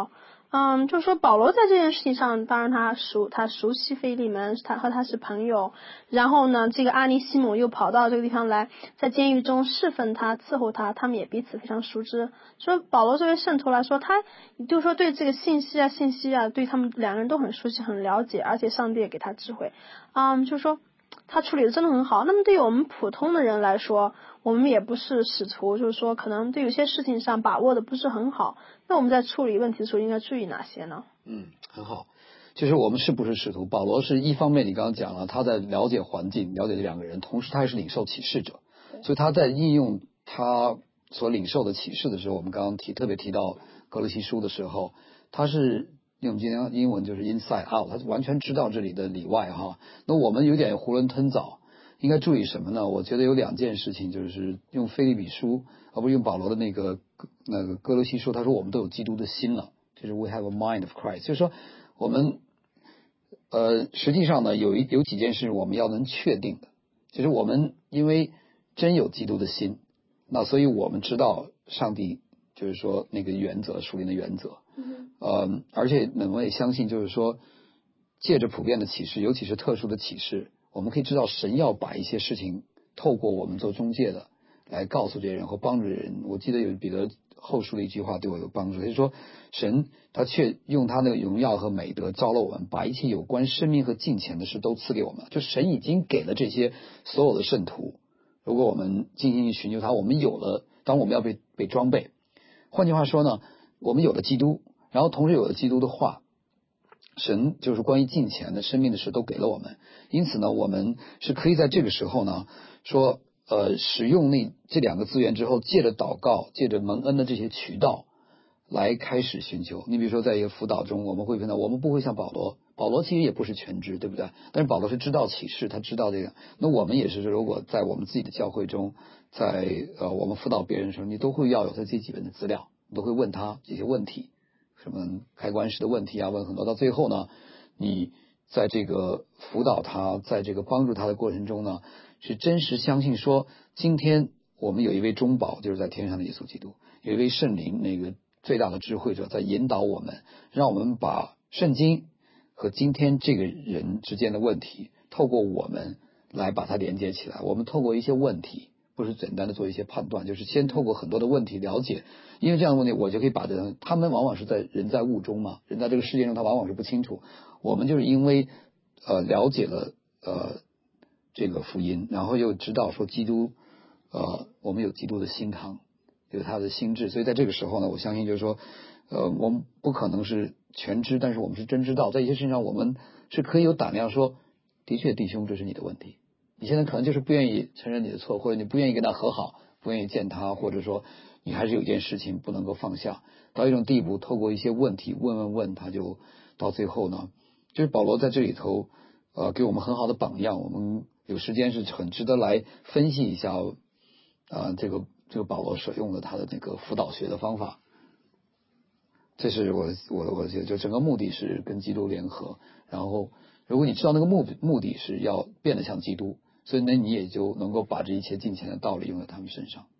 嗯，就是说保罗在这件事情上，当然他熟他熟悉腓利门，他和他是朋友。然后呢，这个阿尼西姆又跑到这个地方来，在监狱中侍奉他、伺候他，他们也彼此非常熟知。说保罗作为圣徒来说，他就是说对这个信息啊、信息啊，对他们两个人都很熟悉、很了解，而且上帝也给他智慧。嗯，就是说他处理的真的很好。那么对于我们普通的人来说，我们也不是使徒，就是说可能对有些事情上把握的不是很好。那我们在处理问题的时候应该注意哪些呢？ 嗯，很好。就是我们是不是使徒？保罗是一方面，你刚刚讲了，他在了解环境，了解这两个人，同时他也是领受启示者，所以他在应用他所领受的启示的时候，我们刚刚提特别提到格罗西书的时候，他是用今天英文就是 inside out， 他完全知道这里的里外哈。那我们有点囫囵吞枣，应该注意什么呢？我觉得有两件事情，就是用腓立比书，而不是用保罗的那个那个哥罗西书，他说我们都有基督的心了，就是 we have a mind of Christ， 就是说我们呃实际上呢有一有几件事我们要能确定的，就是我们因为真有基督的心，那所以我们知道上帝就是说那个原则，属灵的原则， 嗯呃，而且我们也相信，就是说借着普遍的启示，尤其是特殊的启示，我们可以知道神要把一些事情透过我们做中介的来告诉这些人或帮助人。我记得有彼得后书的一句话对我有帮助，就是说神他却用他的荣耀和美德招了我们，把一切有关生命和金钱的事都赐给我们。就神已经给了这些所有的圣徒，如果我们尽心去寻求他，我们有了，当我们要被被装备。换句话说呢，我们有了基督，然后同时有了基督的话，神就是关于金钱的生命的事都给了我们。因此呢，我们是可以在这个时候呢说呃，使用那这两个资源之后，借着祷告，借着蒙恩的这些渠道来开始寻求。你比如说在一个辅导中，我们会看到，我们不会像保罗，保罗其实也不是全知，对不对？但是保罗是知道启示，他知道这个。那我们也是，如果在我们自己的教会中，在呃我们辅导别人的时候，你都会要有他这几本的资料，你都会问他这些问题，什么开关式的问题啊，问很多。到最后呢，你在这个辅导他，在这个帮助他的过程中呢，是真实相信说，今天我们有一位中保，就是在天上的耶稣基督，有一位圣灵，那个最大的智慧者在引导我们，让我们把圣经和今天这个人之间的问题，透过我们来把它连接起来。我们透过一些问题，不是简单的做一些判断，就是先透过很多的问题了解，因为这样的问题我就可以把这他们往往是在人在雾中嘛，人在这个世界中他往往是不清楚。我们就是因为呃了解了呃这个福音，然后又知道说基督呃我们有基督的心肠，有他的心智，所以在这个时候呢，我相信就是说呃我们不可能是全知，但是我们是真知道，在一些事情上我们是可以有胆量说，的确弟兄这是你的问题，你现在可能就是不愿意承认你的错，或者你不愿意跟他和好，不愿意见他，或者说你还是有件事情不能够放下，到一种地步，透过一些问题问问问，他就到最后呢，就是保罗在这里头呃给我们很好的榜样，我们有时间是很值得来分析一下啊、呃、这个这个保罗所用的他的那个辅导学的方法。这是我我我觉得就整个目的是跟基督联合，然后如果你知道那个目目的是要变得像基督，所以那你也就能够把这一切金钱的道理用在他们身上。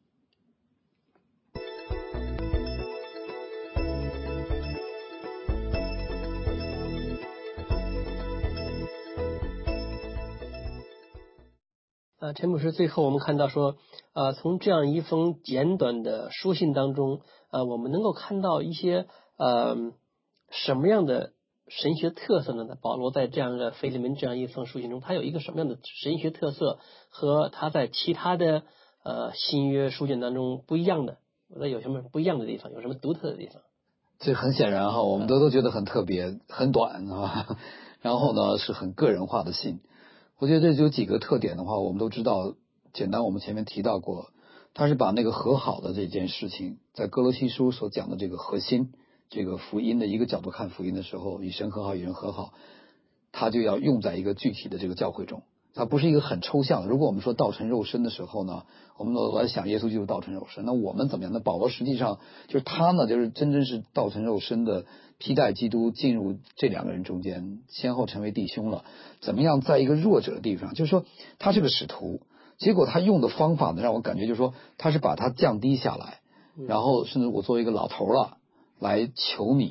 呃，陈牧师，最后我们看到说，呃，从这样一封简短的书信当中，呃，我们能够看到一些呃什么样的神学特色呢？保罗在这样的腓利门这样一封书信中，他有一个什么样的神学特色，和他在其他的呃新约书信当中不一样的？我觉得有什么不一样的地方，有什么独特的地方？ 这很显然哈，我们都都觉得很特别，很短啊，然后呢是很个人化的信。我觉得这就有几个特点的话，我们都知道，简单我们前面提到过，他是把那个和好的这件事情，在哥罗西书所讲的这个核心，这个福音的一个角度看福音的时候，与神和好，与人和好，他就要用在一个具体的这个教会中，它不是一个很抽象的。如果我们说道成肉身的时候呢，我们都来想耶稣基督道成肉身，那我们怎么样？那保罗实际上就是他呢，就是真正是道成肉身的披戴基督，进入这两个人中间，先后成为弟兄了。怎么样在一个弱者的地方，就是说他是个使徒，结果他用的方法呢，让我感觉就是说他是把他降低下来，然后甚至我作为一个老头了来求你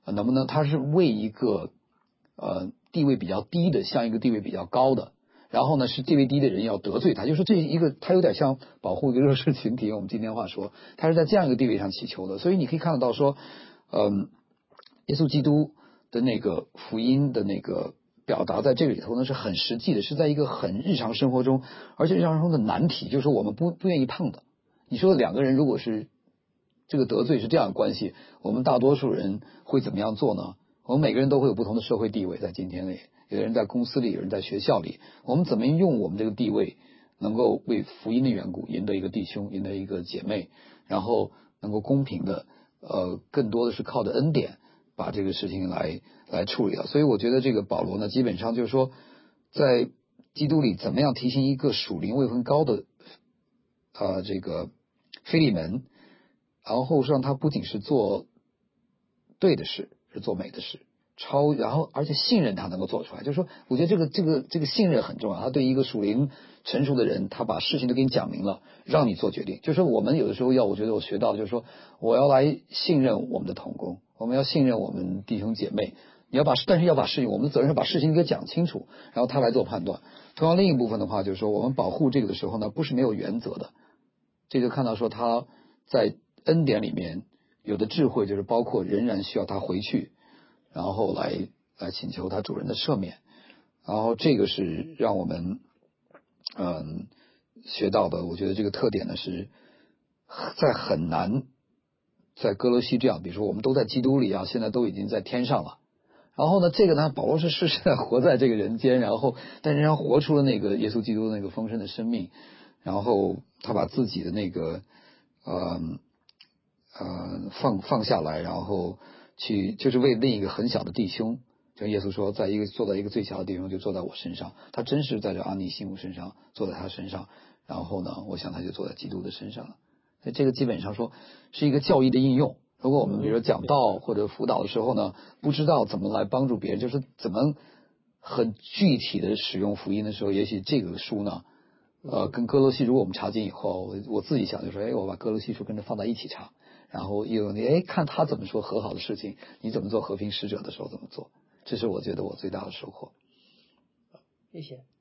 呃、能不能他是为一个呃地位比较低的向一个地位比较高的，然后呢是地位低的人要得罪他，就是这一个他有点像保护一个弱势群体，我们今天话说他是在这样一个地位上祈求的。所以你可以看得到说嗯、呃，耶稣基督的那个福音的那个表达在这个里头呢是很实际的，是在一个很日常生活中，而且日常生活中的难题，就是我们不不愿意碰的。你说两个人如果是这个得罪是这样的关系，我们大多数人会怎么样做呢？我们每个人都会有不同的社会地位，在今天里，有的人在公司里，有人在学校里，我们怎么用我们这个地位能够为福音的缘故赢得一个弟兄，赢得一个姐妹，然后能够公平的呃，更多的是靠着恩典把这个事情来来处理了。所以我觉得这个保罗呢，基本上就是说在基督里怎么样提醒一个属灵位分高的呃这个腓利门，然后让他不仅是做对的事，是做美的事，超然后而且信任他能够做出来。就是说我觉得这个这个这个信任很重要，他对一个属灵成熟的人，他把事情都给你讲明了，让你做决定。就是我们有的时候要，我觉得我学到的就是说，我要来信任我们的同工，我们要信任我们弟兄姐妹，你要把但是要把事情，我们的责任是把事情给讲清楚，然后他来做判断。同样另一部分的话就是说，我们保护这个的时候呢，不是没有原则的。这就看到说他在恩典里面有的智慧，就是包括仍然需要他回去，然后来来请求他主人的赦免，然后这个是让我们嗯学到的。我觉得这个特点呢是在很难在哥罗西这样，比如说我们都在基督里啊，现在都已经在天上了。然后呢，这个呢，保罗是世世代活在这个人间，然后但是他活出了那个耶稣基督的那个丰盛的生命，然后他把自己的那个呃呃放放下来，然后去就是为另一个很小的弟兄，就耶稣说，在一个坐在一个最小的弟兄就坐在我身上，他真是在这阿尼西姆身上坐在他身上，然后呢，我想他就坐在基督的身上了。所以这个基本上说是一个教义的应用。如果我们比如说讲道或者辅导的时候呢，不知道怎么来帮助别人，就是怎么很具体的使用福音的时候，也许这个书呢，呃，跟哥罗西，如果我们查经以后，我我自己想就说，哎，我把哥罗西书跟着放在一起查，然后有你哎看他怎么说和好的事情，你怎么做和平使者的时候怎么做，这是我觉得我最大的收获。 谢谢。